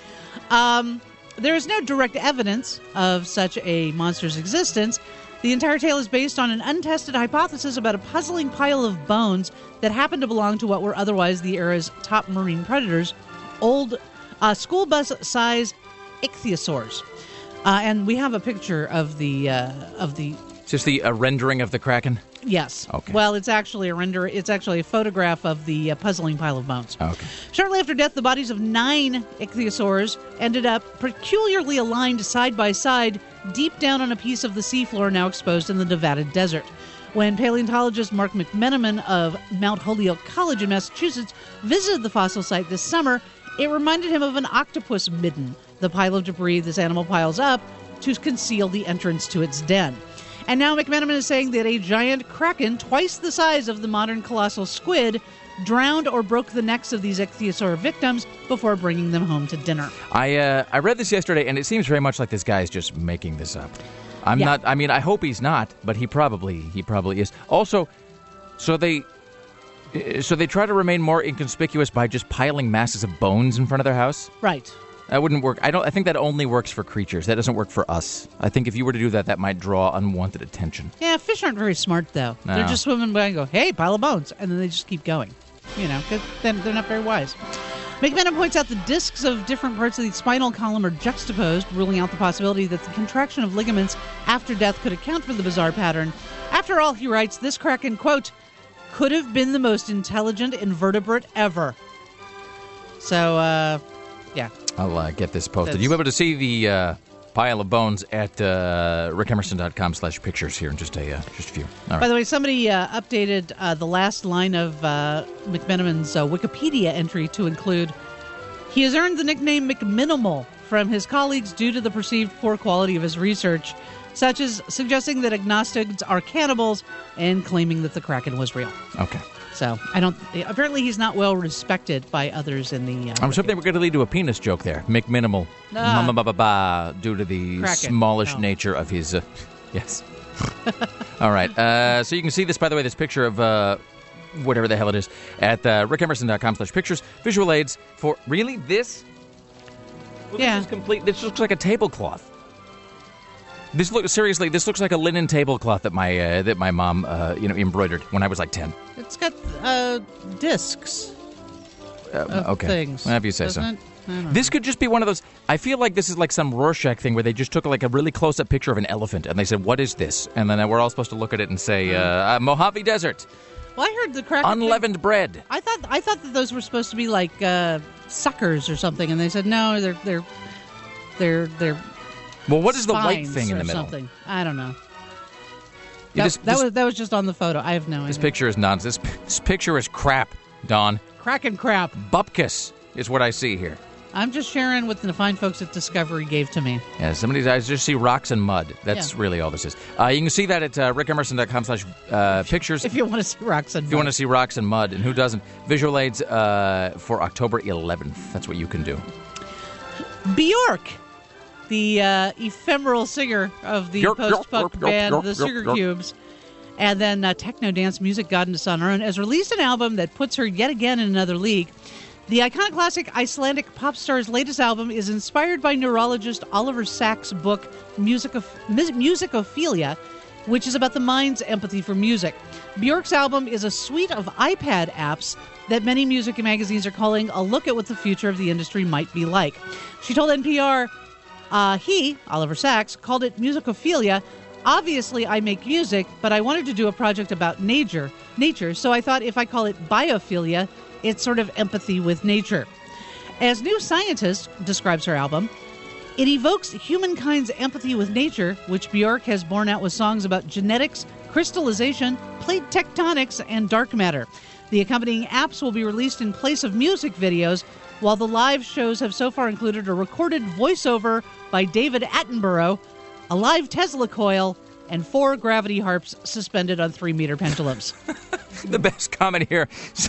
Um, there is no direct evidence of such a monster's existence. The entire tale is based on an untested hypothesis about a puzzling pile of bones that happened to belong to what were otherwise the era's top marine predators, old uh, school bus-size ichthyosaurs. Uh, and we have a picture of the uh, of the Is this the uh, rendering of the Kraken? yes. Okay. Well, it's actually a render. It's actually a photograph of the uh, puzzling pile of bones. Okay. Shortly after death, the bodies of nine ichthyosaurs ended up peculiarly aligned side by side deep down on a piece of the seafloor now exposed in the Nevada desert. When paleontologist Mark McMenamin of Mount Holyoke College in Massachusetts visited the fossil site this summer, it reminded him of an octopus midden, the pile of debris this animal piles up to conceal the entrance to its den. And now McMenamin is saying that a giant kraken, twice the size of the modern colossal squid, drowned or broke the necks of these ichthyosaur victims before bringing them home to dinner. I uh, I read this yesterday, and it seems very much like this guy is just making this up. I'm Yeah. not. I mean, I hope he's not, but he probably he probably is. Also, so they so they try to remain more inconspicuous by just piling masses of bones in front of their house. Right. That wouldn't work. I don't. I think that only works for creatures. That doesn't work for us. I think if you were to do that, that might draw unwanted attention. Yeah, fish aren't very smart, though. No. They're just swimming by and go, hey, pile of bones, and then they just keep going. You know, because then they're not very wise. McMenamin points out the discs of different parts of the spinal column are juxtaposed, ruling out the possibility that the contraction of ligaments after death could account for the bizarre pattern. After all, he writes, this kraken, quote, could have been the most intelligent invertebrate ever. So, uh, yeah. I'll uh, get this posted. That's- You'll be able to see the uh, pile of bones at uh, rickemerson.com slash pictures here in just a uh, just a few. All right. By the way, somebody uh, updated uh, the last line of uh, McMenamin's uh, Wikipedia entry to include, he has earned the nickname McMinimal from his colleagues due to the perceived poor quality of his research, such as suggesting that agnostics are cannibals and claiming that the Kraken was real. Okay. So, I don't, apparently he's not well respected by others in the... Uh, I was hoping we're going to lead to a penis joke there. McMinimal. Ah. Mama ba ba ba. Due to the Kraken. smallish Oh. nature of his... Uh, yes. All right. Uh, so you can see this, by the way, this picture of... Uh, whatever the hell it is, at uh, rickemerson.com slash pictures. Visual aids for... Really? This? Well, Yeah. This is complete. This looks like a tablecloth. This looks seriously. This looks like a linen tablecloth that my uh, that my mom uh, you know embroidered when I was like ten. It's got uh, discs Uh, of okay, things. Well, if you say so. doesn't it? I don't know. This could just be one of those. I feel like this is like some Rorschach thing where they just took like a really close-up picture of an elephant and they said, "What is this?" And then we're all supposed to look at it and say, uh, uh, "Mojave Desert, Well, I heard the Kraken thing- unleavened bread." I thought I thought that those were supposed to be like uh, suckers or something, and they said no, they're they're they're they're. Well, what is the white spines thing in or the middle? Something I don't know. Yeah, That, this, that this- was that was just on the photo. I have no this idea. picture is nonsense. This, this picture is crap, Don. Kraken crap. Bupkis is what I see here. I'm just sharing what the fine folks at Discovery gave to me. Yeah, somebody's I just see rocks and mud. That's Yeah. really all this is. Uh, you can see that at uh, rickemerson.com slash uh, pictures. If you want to see rocks and If you want to see rocks and mud, and who doesn't? Visual aids uh, for October eleventh. That's what you can do. Bjork, the uh, ephemeral singer of the Bjork, Bjork, post-punk Bjork, band Bjork, The Bjork, Sugar Bjork. Cubes, and then uh, techno dance music goddess on her own, has released an album that puts her yet again in another league. The iconoclastic Icelandic pop star's latest album is inspired by neurologist Oliver Sacks' book Musicof- Mus- Musicophilia, which is about the mind's empathy for music. Bjork's album is a suite of iPad apps that many music magazines are calling a look at what the future of the industry might be like. She told N P R, uh, he, Oliver Sacks, called it Musicophilia. Obviously, I make music, but I wanted to do a project about nature, nature, so I thought if I call it biophilia, it's sort of empathy with nature. As New Scientist describes her album, it evokes humankind's empathy with nature, which Bjork has borne out with songs about genetics, Crystallization, Plate Tectonics, and Dark Matter. The accompanying apps will be released in place of music videos, while the live shows have so far included a recorded voiceover by David Attenborough, a live Tesla coil, and four gravity harps suspended on three-meter pendulums. The best comment here.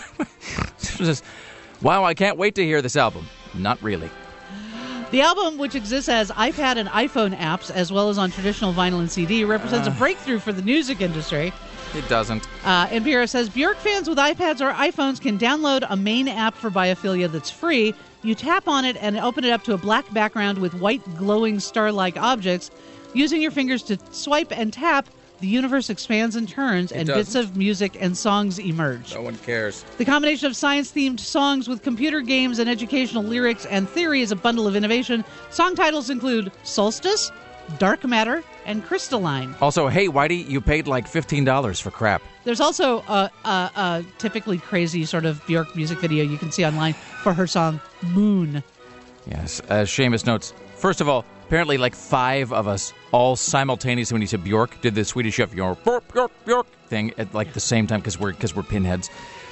Wow, I can't wait to hear this album. Not really. The album, which exists as iPad and iPhone apps, as well as on traditional vinyl and C D, represents uh, a breakthrough for the music industry. It doesn't. Uh, N P R says, Bjork fans with iPads or iPhones can download a main app for Biophilia that's free. You tap on it and open it up to a black background with white glowing star-like objects. Using your fingers to swipe and tap, the universe expands and turns, it and doesn't. bits of music and songs emerge. No one cares. The combination of science-themed songs with computer games and educational lyrics and theory is a bundle of innovation. Song titles include Solstice, Dark Matter, and Crystalline. Also, hey, Whitey, you paid like fifteen dollars for crap. There's also a, a, a typically crazy sort of Bjork music video you can see online for her song Moon. Yes, as Seamus notes, first of all, apparently like five of us all simultaneously when he said Bjork did the Swedish Chef Bjork, Bjork, Bjork, Bjork thing at like the same time because we're, because we're pinheads.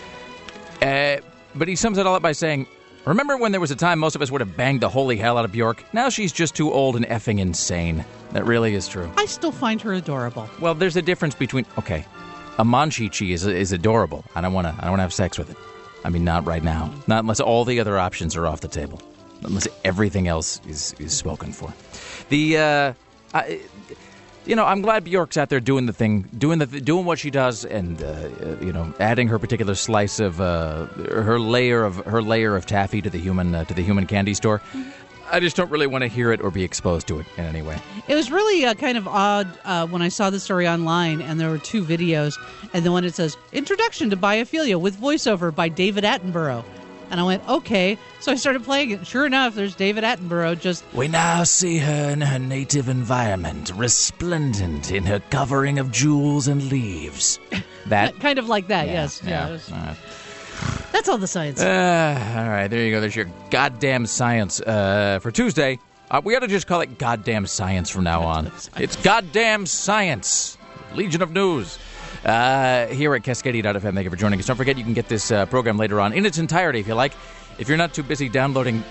Uh, but he sums it all up by saying, remember when there was a time most of us would have banged the holy hell out of Bjork? Now she's just too old and effing insane. That really is true. I still find her adorable. Well, there's a difference between, okay, a Monchichi is is adorable. I don't want to I don't want to have sex with it. I mean, not right now. Not unless all the other options are off the table. Unless everything else is, is spoken for. The, uh, I, you know, I'm glad Bjork's out there doing the thing, doing the doing what she does, and uh, you know, adding her particular slice of uh, her layer of her layer of taffy to the human uh, to the human candy store. Mm-hmm. I just don't really want to hear it or be exposed to it in any way. It was really uh, kind of odd uh, when I saw the story online, and there were two videos, and the one that says Introduction to Biophilia with voiceover by David Attenborough. And I went, okay. So I started playing it. Sure enough, there's David Attenborough just... We now see her in her native environment, resplendent in her covering of jewels and leaves. That? Kind of like that, yeah, yes. Yeah. yeah was, all right. That's all the science. Uh, all right, there you go. There's your goddamn science uh, for Tuesday. Uh, we ought to just call it goddamn science from now on. It's goddamn science. Legion of News. Uh, here at Cascadia dot f m. Thank you for joining us. Don't forget you can get this uh, program later on in its entirety if you like. If you're not too busy downloading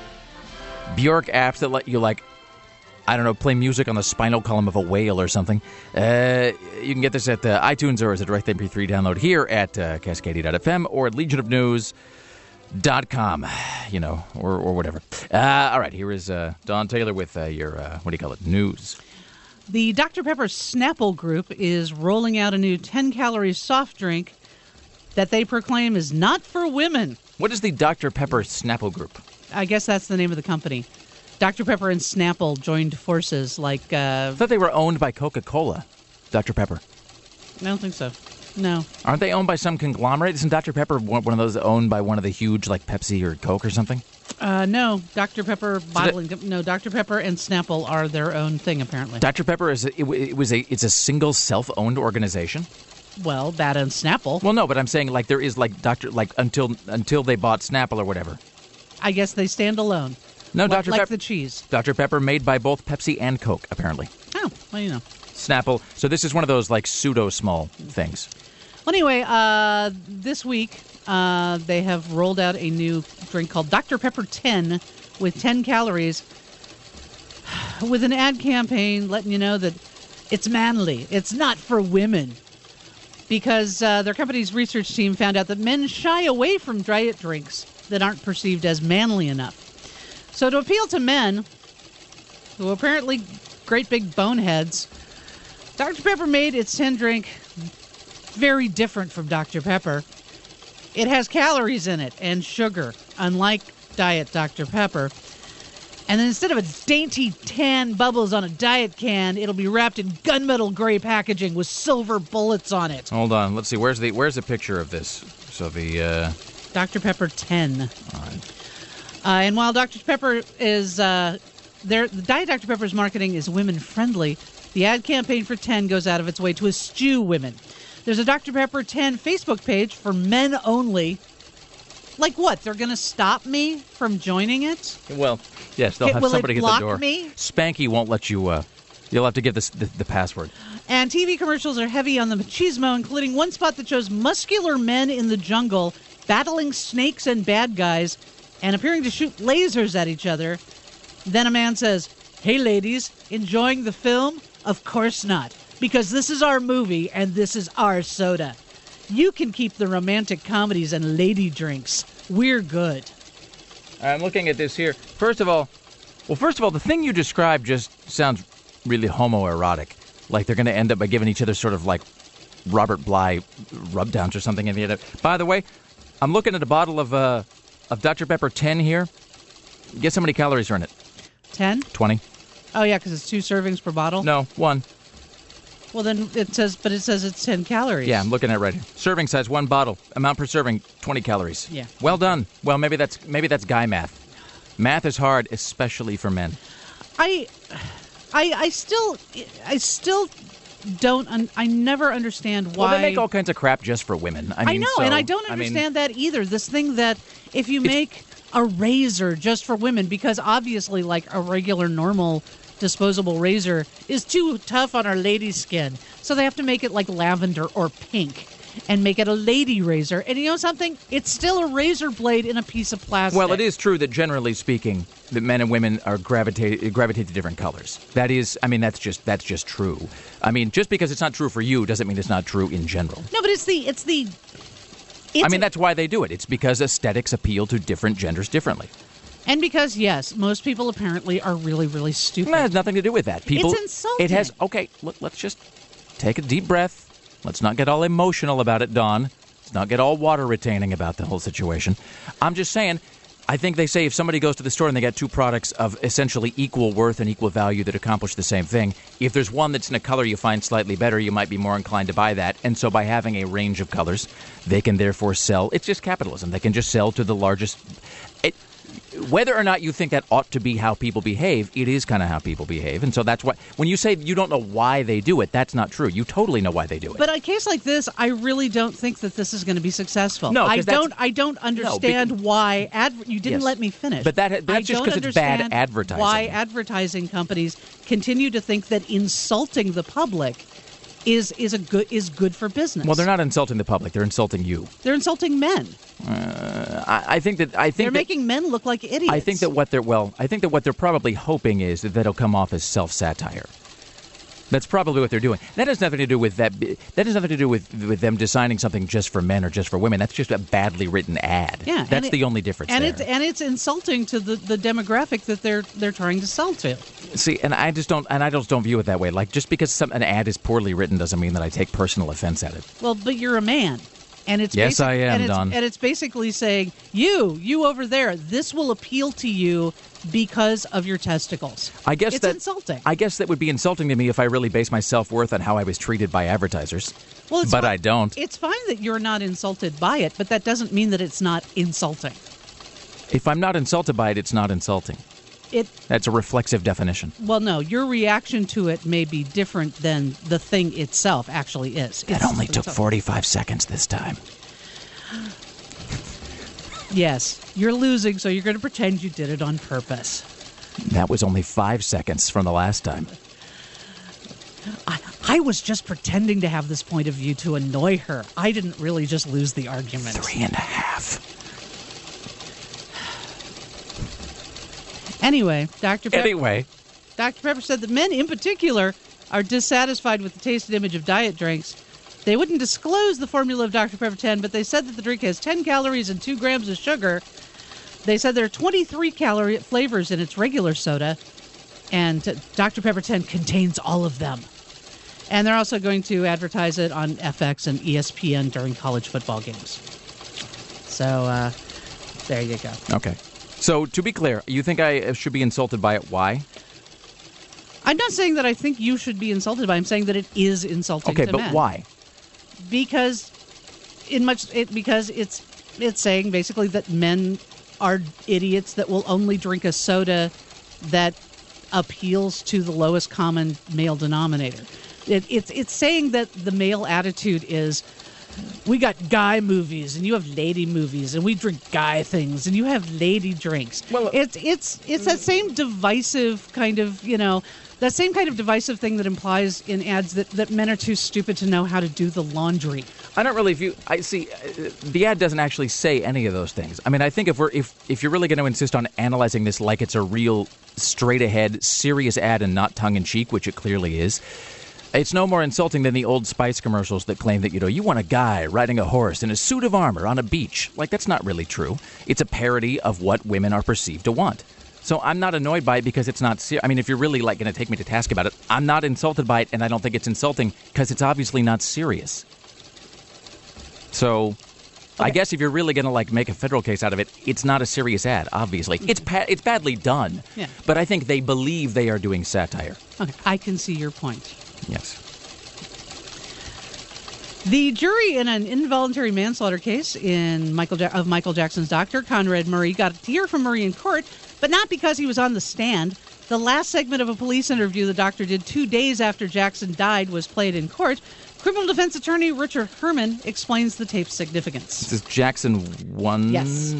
Bjork apps that let you, like, I don't know, play music on the spinal column of a whale or something, uh, you can get this at uh, iTunes or as a direct M P three download here at uh, Cascadia dot f m or at legion of news dot com, you know, or, or whatever. Uh, all right, here is uh, Don Taylor with uh, your, uh, what do you call it, news. The Doctor Pepper Snapple Group is rolling out a new ten-calorie soft drink that they proclaim is not for women. What is the Doctor Pepper Snapple Group? I guess that's the name of the company. Doctor Pepper and Snapple joined forces like... Uh, I thought they were owned by Coca-Cola, Doctor Pepper. I don't think so. No. Aren't they owned by some conglomerate? Isn't Doctor Pepper one of those owned by one of the huge, like Pepsi or Coke or something? Uh, no, Doctor Pepper bottling. It, no, Doctor Pepper and Snapple are their own thing, apparently. Doctor Pepper is a, it, it was a it's a single self-owned organization. Well, that and Snapple. Well, no, but I'm saying like there is like Doctor like until until they bought Snapple or whatever. I guess they stand alone. No, what, Doctor like Pepper. the cheese. Doctor Pepper made by both Pepsi and Coke, apparently. Oh, well, you know. Snapple. So this is one of those like pseudo small things. Well, anyway, uh, this week uh, they have rolled out a new drink called Doctor Pepper ten with ten calories with an ad campaign letting you know that it's manly. It's not for women. Because uh, their company's research team found out that men shy away from diet drinks that aren't perceived as manly enough. So to appeal to men, who are apparently great big boneheads, Doctor Pepper made its ten drink very different from Doctor Pepper. It has calories in it and sugar, unlike Diet Doctor Pepper. And then instead of a dainty tan bubbles on a diet can, it'll be wrapped in gunmetal gray packaging with silver bullets on it. Hold on, let's see. Where's the where's the picture of this? So the uh... Doctor Pepper ten. All right. Uh, and while Doctor Pepper is uh, their the Diet Doctor Pepper's marketing is women friendly, the ad campaign for ten goes out of its way to eschew women. There's a Doctor Pepper ten Facebook page for men only. Like what? They're going to stop me from joining it? Well, yes, they'll Can, have will somebody it at block the door. Me? Spanky won't let you. Uh, You'll have to give this the, the password. And T V commercials are heavy on the machismo, including one spot that shows muscular men in the jungle battling snakes and bad guys and appearing to shoot lasers at each other. Then a man says, "Hey, ladies, enjoying the film? Of course not, because this is our movie and this is our soda. You can keep the romantic comedies and lady drinks. We're good." I'm looking at this here. First of all, well, first of all, the thing you described just sounds really homoerotic. Like they're going to end up by giving each other sort of like Robert Bly rubdowns or something. In the other. By the way, I'm looking at a bottle of uh, of Doctor Pepper ten here. Guess how many calories are in it? ten? twenty. Oh, yeah, because it's two servings per bottle? No, one. Well, then it says, but it says it's ten calories. Yeah, I'm looking at it right here. Serving size, one bottle. Amount per serving, twenty calories. Yeah. Well done. Well, maybe that's maybe that's guy math. Math is hard, especially for men. I, I, I still, I still don't. Un, I never understand why. Well, they make all kinds of crap just for women. I, mean, I know, so, and I don't I mean, understand that either. This thing that if you make a razor just for women, because obviously, like a regular, normal, disposable razor is too tough on our lady skin, so they have to make it like lavender or pink and make it a lady razor. And you know something? It's still a razor blade in a piece of plastic. Well, it is true that generally speaking, that men and women are gravitate gravitate to different colors. That is, I mean, that's just that's just true. I mean, just because it's not true for you doesn't mean it's not true in general. No, but it's the it's the. It's I mean, that's why they do it. It's because aesthetics appeal to different genders differently. And because, yes, most people apparently are really, really stupid. That has nothing to do with that. People, it's insulting. It has, okay, look, let's just take a deep breath. Let's not get all emotional about it, Dawn. Let's not get all water retaining about the whole situation. I'm just saying, I think they say if somebody goes to the store and they got two products of essentially equal worth and equal value that accomplish the same thing, if there's one that's in a color you find slightly better, you might be more inclined to buy that. And so by having a range of colors, they can therefore sell. It's just capitalism. They can just sell to the largest. It, Whether or not you think that ought to be how people behave, it is kind of how people behave. And so that's why, when you say you don't know why they do it, that's not true. You totally know why they do it. But in a case like this, I really don't think that this is going to be successful. No, I 'cause that's- don't I don't understand No, be- why, ad, you didn't Yes. let me finish. But that- that's I just don't 'cause it's bad understand advertising. why advertising companies continue to think that insulting the public is is a good is good for business. Well, they're not insulting the public. They're insulting you. They're insulting men. Uh, I, I think that I think They're that, making men look like idiots. I think that what they're well, I think that what they're probably hoping is that it'll come off as self-satire. That's probably what they're doing. That has nothing to do with that. That has nothing to do with with them designing something just for men or just for women. That's just a badly written ad. Yeah, that's it, the only difference. And there. it's and it's insulting to the, the demographic that they're they're trying to sell to. See, and I just don't, and I just don't view it that way. Like, just because some, an ad is poorly written doesn't mean that I take personal offense at it. Well, but you're a man. And it's Yes, basic, I am, and it's, Don. And it's basically saying, you, you over there, this will appeal to you because of your testicles. I guess it's that, insulting. I guess that would be insulting to me if I really base my self-worth on how I was treated by advertisers. Well, it's but fi- I don't. It's fine that you're not insulted by it, but that doesn't mean that it's not insulting. If I'm not insulted by it, it's not insulting. It That's a reflexive definition. well, no, your reaction to it may be different than the thing itself actually is. That It's- only took it's- forty-five seconds this time. Yes, you're losing, so you're going to pretend you did it on purpose. That was only five seconds from the last time. I, I was just pretending to have this point of view to annoy her. I didn't really just lose the argument. Three and a half. Anyway, Doctor Pepper, Anyway, Doctor Pepper said that men in particular are dissatisfied with the taste and image of diet drinks. They wouldn't disclose the formula of Doctor Pepper ten, but they said that the drink has ten calories and two grams of sugar. They said there are twenty-three calorie flavors in its regular soda, and Doctor Pepper ten contains all of them. And they're also going to advertise it on F X and E S P N during college football games. So, uh, there you go. okay. So, to be clear, you think I should be insulted by it? Why? I'm not saying that I think you should be insulted by it. I'm saying that it is insulting Okay, to but men. why? Because in much it because it's it's saying basically that men are idiots that will only drink a soda that appeals to the lowest common male denominator. It, it's it's saying that the male attitude is, we got guy movies and you have lady movies, and we drink guy things and you have lady drinks. Well, it's it's it's that same divisive kind of, you know, That same kind of divisive thing that implies in ads that, that men are too stupid to know how to do the laundry. I don't really view. I see. Uh, the ad doesn't actually say any of those things. I mean, I think if we're if if you're really going to insist on analyzing this like it's a real straight ahead serious ad and not tongue in cheek, which it clearly is, it's no more insulting than the Old Spice commercials that claim that, you know, you want a guy riding a horse in a suit of armor on a beach. Like, that's not really true. It's a parody of what women are perceived to want. So I'm not annoyed by it because it's not serious. I mean, if you're really like going to take me to task about it, I'm not insulted by it, and I don't think it's insulting because it's obviously not serious. So, okay. I guess if you're really going to like make a federal case out of it, it's not a serious ad. Obviously, it's pa- it's badly done. Yeah. But I think they believe they are doing satire. Okay, I can see your point. Yes. The jury in an involuntary manslaughter case in Michael ja- of Michael Jackson's doctor, Conrad Murray, got to hear from Murray in court, but not because he was on the stand. The last segment of a police interview the doctor did two days after Jackson died was played in court. Criminal defense attorney Richard Herman explains the tape's significance. This is Jackson one? Yes.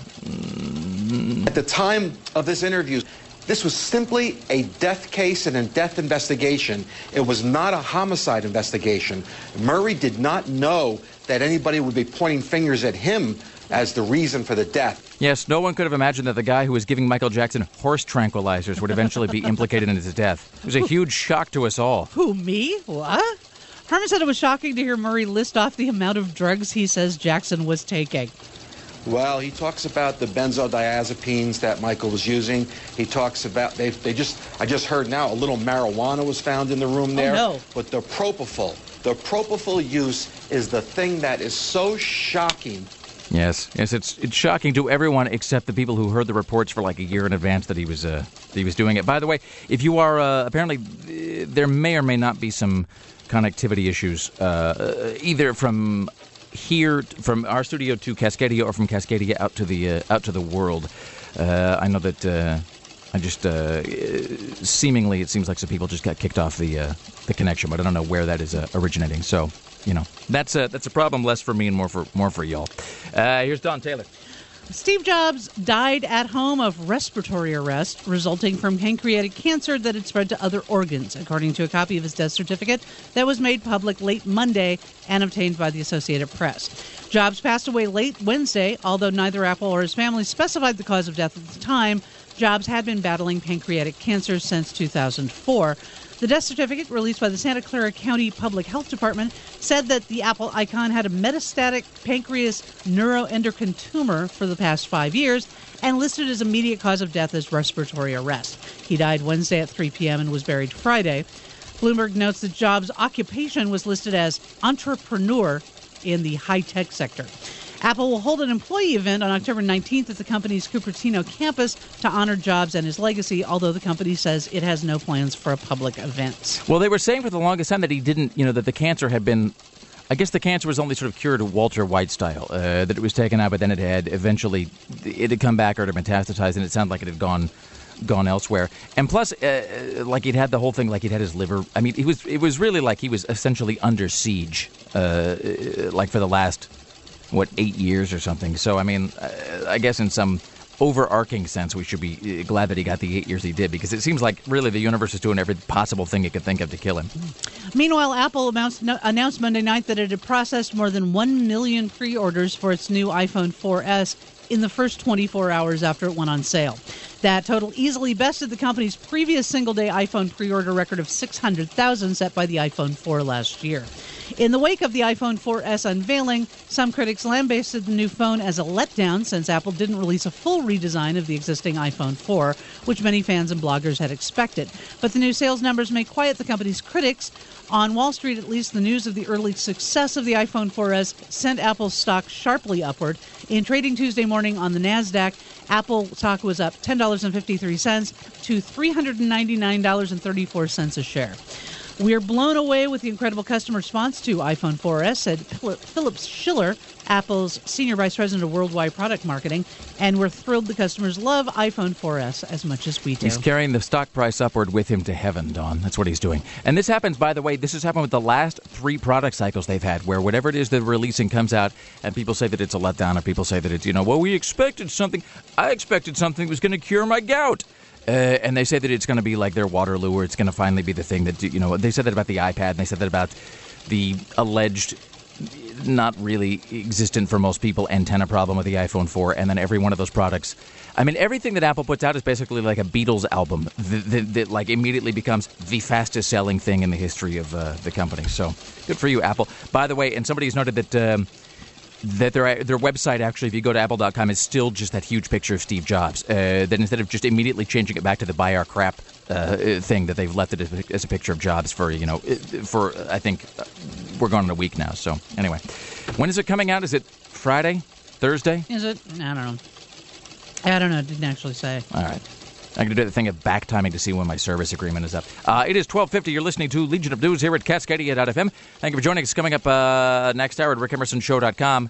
At the time of this interview, this was simply a death case and a death investigation. It was not a homicide investigation. Murray did not know that anybody would be pointing fingers at him as the reason for the death. Yes, no one could have imagined that the guy who was giving Michael Jackson horse tranquilizers would eventually be implicated in his death. It was a huge shock to us all. Who, me? What? Herman said it was shocking to hear Murray list off the amount of drugs he says Jackson was taking. Well, he talks about the benzodiazepines that Michael was using. He talks about, they they just, I just heard now, a little marijuana was found in the room there. Oh, no. But the propofol, the propofol use is the thing that is so shocking. Yes, yes, it's it's shocking to everyone except the people who heard the reports for like a year in advance that he was uh, that he was doing it. By the way, if you are uh, apparently uh, there may or may not be some connectivity issues uh, either from here from our studio to Cascadia or from Cascadia out to the uh, out to the world. Uh, I know that uh, I just uh, seemingly it seems like some people just got kicked off the uh, the connection, but I don't know where that is uh, originating. So. You know, that's a, that's a problem less for me and more for more for y'all. Uh, here's Don Taylor. Steve Jobs died at home of respiratory arrest resulting from pancreatic cancer that had spread to other organs, according to a copy of his death certificate that was made public late Monday and obtained by the Associated Press. Jobs passed away late Wednesday, although neither Apple or his family specified the cause of death at the time. Jobs had been battling pancreatic cancer since two thousand four. The death certificate, released by the Santa Clara County Public Health Department, said that the Apple icon had a metastatic pancreas neuroendocrine tumor for the past five years and listed his immediate cause of death as respiratory arrest. He died Wednesday at three p.m. and was buried Friday. Bloomberg notes that Jobs' occupation was listed as entrepreneur in the high-tech sector. Apple will hold an employee event on October nineteenth at the company's Cupertino campus to honor Jobs and his legacy, although the company says it has no plans for a public event. Well, they were saying for the longest time that he didn't, you know, that the cancer had been, I guess the cancer was only sort of cured Walter White style, uh, that it was taken out, but then it had eventually, it had come back or it had metastasized, and it sounded like it had gone gone elsewhere. And plus, uh, like he'd had the whole thing, like he'd had his liver. I mean, it was, it was really like he was essentially under siege, uh, like for the last... what, eight years or something. So, I mean, I guess in some overarching sense, we should be glad that he got the eight years he did, because it seems like really the universe is doing every possible thing it could think of to kill him. Meanwhile, Apple announced, announced Monday night that it had processed more than one million pre-orders for its new iPhone four S in the first twenty-four hours after it went on sale. That total easily bested the company's previous single-day iPhone pre-order record of six hundred thousand set by the iPhone four last year. In the wake of the iPhone four S unveiling, some critics lambasted the new phone as a letdown since Apple didn't release a full redesign of the existing iPhone four, which many fans and bloggers had expected. But the new sales numbers may quiet the company's critics. On Wall Street, at least, the news of the early success of the iPhone four S sent Apple's stock sharply upward. In trading Tuesday morning on the NASDAQ, Apple stock was up ten dollars and fifty-three cents to three hundred ninety-nine dollars and thirty-four cents a share. We're blown away with the incredible customer response to iPhone four S, said Philip Schiller, Apple's Senior Vice President of Worldwide Product Marketing, and we're thrilled the customers love iPhone four S as much as we do. He's carrying the stock price upward with him to heaven, Don. That's what he's doing. And this happens, by the way, this has happened with the last three product cycles they've had, where whatever it is they're releasing comes out, and people say that it's a letdown, or people say that it's, you know, well, we expected something. I expected something that was going to cure my gout. Uh, and they say that it's going to be like their Waterloo, or it's going to finally be the thing that, you know, they said that about the iPad, and they said that about the alleged, not really existent for most people, antenna problem with the iPhone four, and then every one of those products. I mean, everything that Apple puts out is basically like a Beatles album that, that, that like immediately becomes the fastest selling thing in the history of uh, the company. So good for you, Apple. By the way, and somebody has noted that um, that their their website, actually, if you go to apple dot com, is still just that huge picture of Steve Jobs. Uh, that instead of just immediately changing it back to the buy our crap uh, thing, that they've left it as a, as a picture of Jobs for, you know, for, I think, uh, we're going in a week now. So anyway, when is it coming out? Is it Friday? Thursday? Is it? I don't know. I don't know. It didn't actually say. All right. I'm going to do the thing of back timing to see when my service agreement is up. Uh, it is twelve fifty. You're listening to Legion of News here at Cascadia dot f m. Thank you for joining us. Coming up uh, next hour at rick emerson show dot com.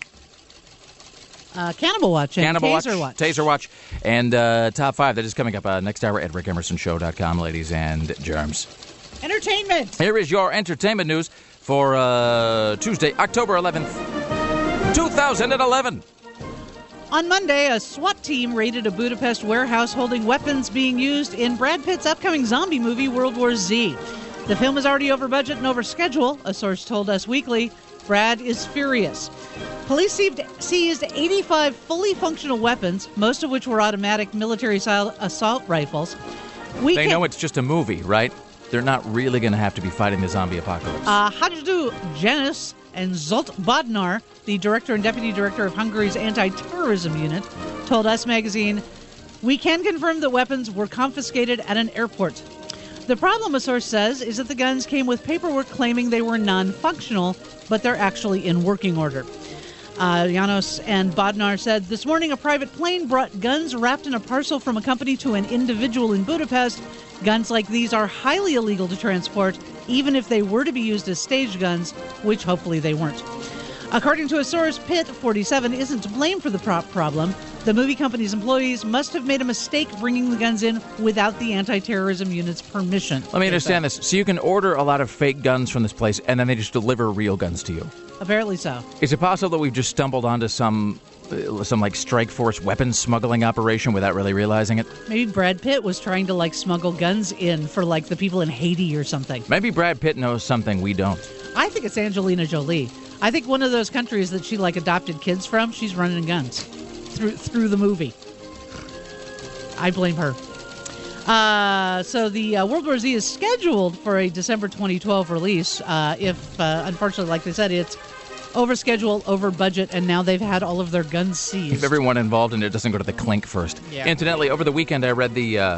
Uh, Cannibal Watch and Cannibal Taser Watch, Watch. Taser Watch, and uh, Top five. That is coming up uh, next hour at rick emerson show dot com, ladies and germs. Entertainment. Here is your entertainment news for uh, Tuesday, October eleventh, two thousand eleven. On Monday, a SWAT team raided a Budapest warehouse holding weapons being used in Brad Pitt's upcoming zombie movie, World War Z. The film is already over budget and over schedule, a source told Us Weekly. Brad is furious. Police seized eighty-five fully functional weapons, most of which were automatic military-style assault rifles. We they can- know it's just a movie, right? They're not really going to have to be fighting the zombie apocalypse. Uh, Hajdu Janis and Zolt Bodnar, the director and deputy director of Hungary's anti-terrorism unit, told Us Magazine, "We can confirm the weapons were confiscated at an airport. The problem," a source says, "is that the guns came with paperwork claiming they were non-functional, but they're actually in working order." Uh, Janos and Bodnar said, "This morning a private plane brought guns wrapped in a parcel from a company to an individual in Budapest. Guns like these are highly illegal to transport, even if they were to be used as stage guns, which hopefully they weren't." According to a source, Pitt, forty-seven, isn't to blame for the prop problem. The movie company's employees must have made a mistake bringing the guns in without the anti-terrorism unit's permission. Let me understand this. So you can order a lot of fake guns from this place, and then they just deliver real guns to you. Apparently so. Is it possible that we've just stumbled onto some, uh, some like strike force weapons smuggling operation without really realizing it? Maybe Brad Pitt was trying to, like, smuggle guns in for, like, the people in Haiti or something. Maybe Brad Pitt knows something we don't. I think it's Angelina Jolie. I think one of those countries that she, like, adopted kids from, she's running guns through through the movie. I blame her. Uh, so the uh, World War Z is scheduled for a December twenty twelve release. Uh, if, uh, unfortunately, like they said, it's over schedule, over budget, and now they've had all of their guns seized. If everyone involved in it doesn't go to the clink first. Yeah. Incidentally, over the weekend I read the... Uh,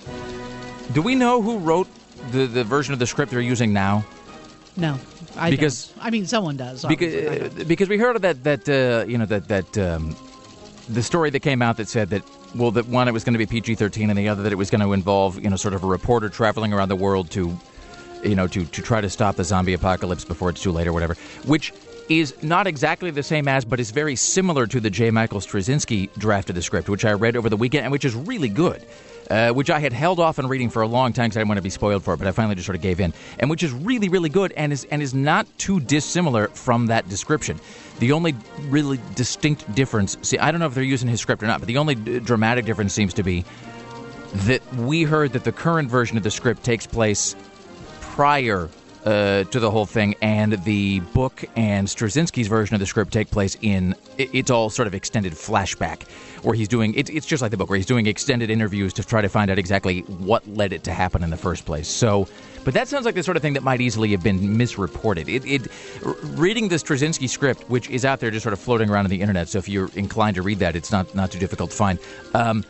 do we know who wrote the, the version of the script they're using now? No, I Because- don't. I mean, someone does. Because obviously. uh, because we heard of that that uh, you know that that um, the story that came out that said that, well, that one, it was going to be P G thirteen, and the other that it was going to involve, you know, sort of a reporter traveling around the world to, you know, to to try to stop the zombie apocalypse before it's too late or whatever, which is not exactly the same as, but is very similar to the J. Michael Straczynski draft of the script, which I read over the weekend, and which is really good. Uh, which I had held off on reading for a long time because I didn't want to be spoiled for it, but I finally just sort of gave in. And which is really, really good and is and is not too dissimilar from that description. The only really distinct difference, see, I don't know if they're using his script or not, but the only d- dramatic difference seems to be that we heard that the current version of the script takes place prior uh, to the whole thing, and the book and Straczynski's version of the script take place in, it, it's all sort of extended flashback, where he's doing, it, it's just like the book, where he's doing extended interviews to try to find out exactly what led it to happen in the first place. So, but that sounds like the sort of thing that might easily have been misreported. It, it reading the Straczynski script, which is out there just sort of floating around on the internet, so if you're inclined to read that, it's not, not too difficult to find. Um,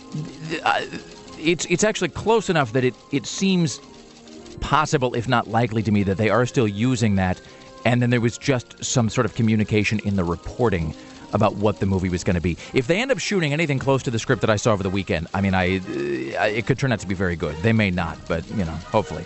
it's, it's actually close enough that it, it seems possible, if not likely to me, that they are still using that, and then there was just some sort of communication in the reporting about what the movie was going to be. If they end up shooting anything close to the script that I saw over the weekend, I mean, I, uh, it could turn out to be very good. They may not, but, you know, hopefully.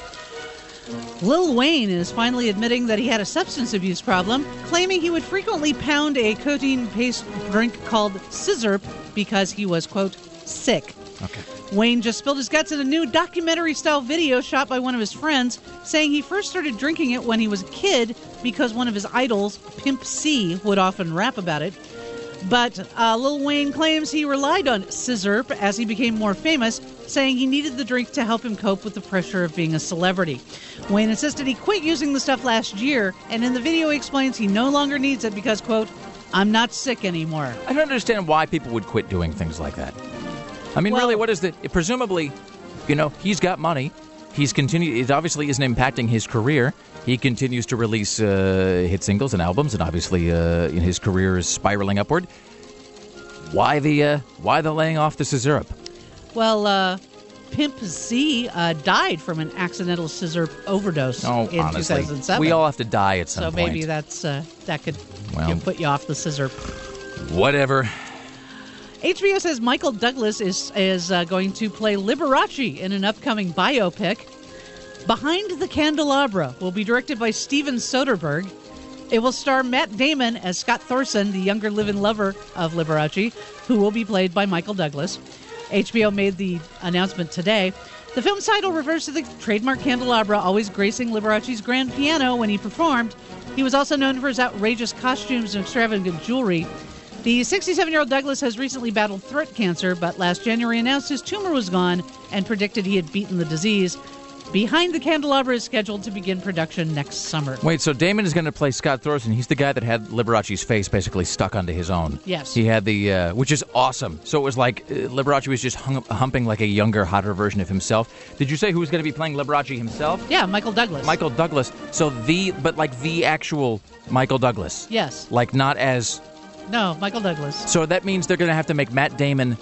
Lil Wayne is finally admitting that he had a substance abuse problem, claiming he would frequently pound a codeine-based drink called Scissorp because he was, quote, sick. Okay. Wayne just spilled his guts in a new documentary-style video shot by one of his friends, saying he first started drinking it when he was a kid because one of his idols, Pimp C, would often rap about it. But uh, Lil Wayne claims he relied on Scissorp as he became more famous, saying he needed the drink to help him cope with the pressure of being a celebrity. Wayne insisted he quit using the stuff last year, and in the video he explains he no longer needs it because, quote, I'm not sick anymore. I don't understand why people would quit doing things like that. I mean, Well- really, what is the... Presumably, you know, he's got money. He's continued. It obviously isn't impacting his career. He continues to release uh, hit singles and albums, and obviously uh, his career is spiraling upward. Why the uh, why the laying off the Scissorp? Well, uh, Pimp C uh, died from an accidental Scissorp overdose Oh, in honestly, two thousand seven. we all have to die at some so point. maybe that's uh, that could Well. you know, put you off the Scissorp. Whatever. H B O says Michael Douglas is is uh, going to play Liberace in an upcoming biopic. Behind the Candelabra will be directed by Steven Soderbergh. It will star Matt Damon as Scott Thorson, the younger live-in lover of Liberace, who will be played by Michael Douglas. H B O made the announcement today. The film's title refers to the trademark candelabra always gracing Liberace's grand piano when he performed. He was also known for his outrageous costumes and extravagant jewelry. The sixty-seven-year-old Douglas has recently battled throat cancer, but last January announced his tumor was gone and predicted he had beaten the disease. Behind the Candelabra is scheduled to begin production next summer. Wait, so Damon is going to play Scott Thorson. He's the guy that had Liberace's face basically stuck onto his own. Yes. He had the, uh, which is awesome. So it was like uh, Liberace was just hung, humping like a younger, hotter version of himself. Did you say who was going to be playing Liberace himself? Yeah, Michael Douglas. Michael Douglas. So the, but like the actual Michael Douglas. Yes. Like not as... No, Michael Douglas. So that means they're going to have to make Matt Damon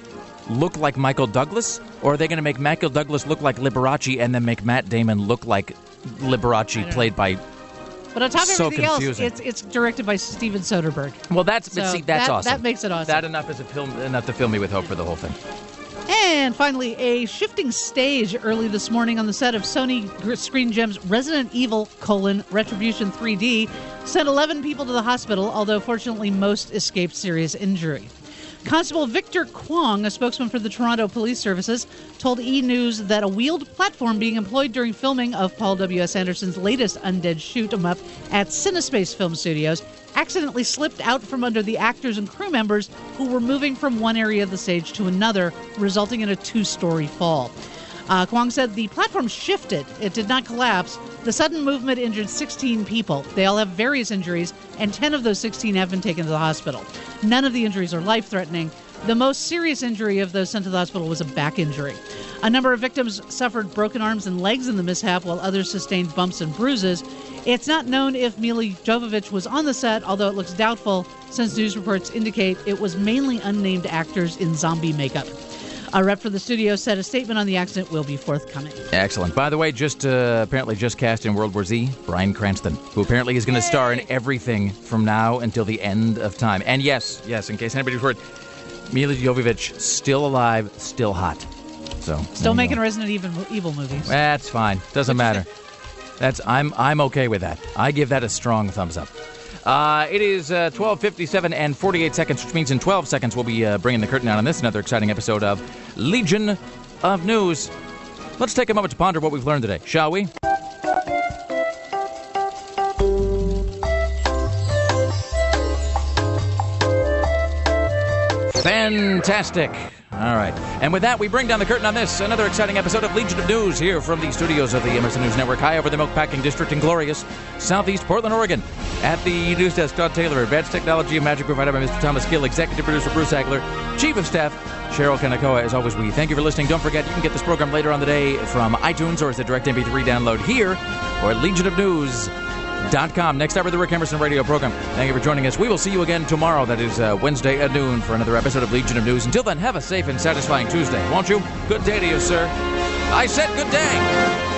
look like Michael Douglas? Or are they going to make Michael Douglas look like Liberace and then make Matt Damon look like Liberace played by... But on top of So everything else, confusing. it's it's directed by Steven Soderbergh. Well, that's but So see, that's that- awesome. that makes it awesome. That enough is a film enough to fill me with hope for the whole thing. And finally, a shifting stage early this morning on the set of Sony Gr- Screen Gems' Resident Evil: colon, Retribution three D sent eleven people to the hospital, although fortunately most escaped serious injury. Constable Victor Kwong, a spokesman for the Toronto Police Services, told E! News that a wheeled platform being employed during filming of Paul W S. Anderson's latest undead shoot-'em-up at Cinespace Film Studios accidentally slipped out from under the actors and crew members who were moving from one area of the stage to another, resulting in a two-story fall. Uh, Kwong said the platform shifted. It did not collapse. The sudden movement injured sixteen people. They all have various injuries, and ten of those sixteen have been taken to the hospital. None of the injuries are life-threatening. The most serious injury of those sent to the hospital was a back injury. A number of victims suffered broken arms and legs in the mishap, while others sustained bumps and bruises. It's not known if Mila Jovovich was on the set, although it looks doubtful, since news reports indicate it was mainly unnamed actors in zombie makeup. A rep for the studio said a statement on the accident will be forthcoming. Excellent. By the way, just uh, apparently just cast in World War Z, Bryan Cranston, who apparently is going to star in everything from now until the end of time. And yes, yes, in case anybody's worried, Mila Jovovich still alive, still hot. So Still making Resident Evil, Evil movies. That's fine. Doesn't matter. That's I'm I'm okay with that. I give that a strong thumbs up. Uh, it is uh, twelve fifty-seven and forty-eight seconds, which means in twelve seconds we'll be uh, bringing the curtain down on this, another exciting episode of Legion of News. Let's take a moment to ponder what we've learned today, shall we? Fantastic. All right. And with that, we bring down the curtain on this, another exciting episode of Legion of News here from the studios of the Emerson News Network, high over the Milkpacking District in glorious southeast Portland, Oregon. At the news desk, Todd Taylor, advanced technology and magic provided by Mister Thomas Gill, executive producer Bruce Agler, chief of staff Cheryl Kanakoa. As always, we thank you for listening. Don't forget, you can get this program later on the day from iTunes or as a direct M P three download here or at legion of news dot com. Next up with the Rick Emerson radio program. Thank you for joining us. We will see you again tomorrow. That is uh, Wednesday at noon for another episode of Legion of News. Until then, have a safe and satisfying Tuesday, won't you? Good day to you, sir. I said good day.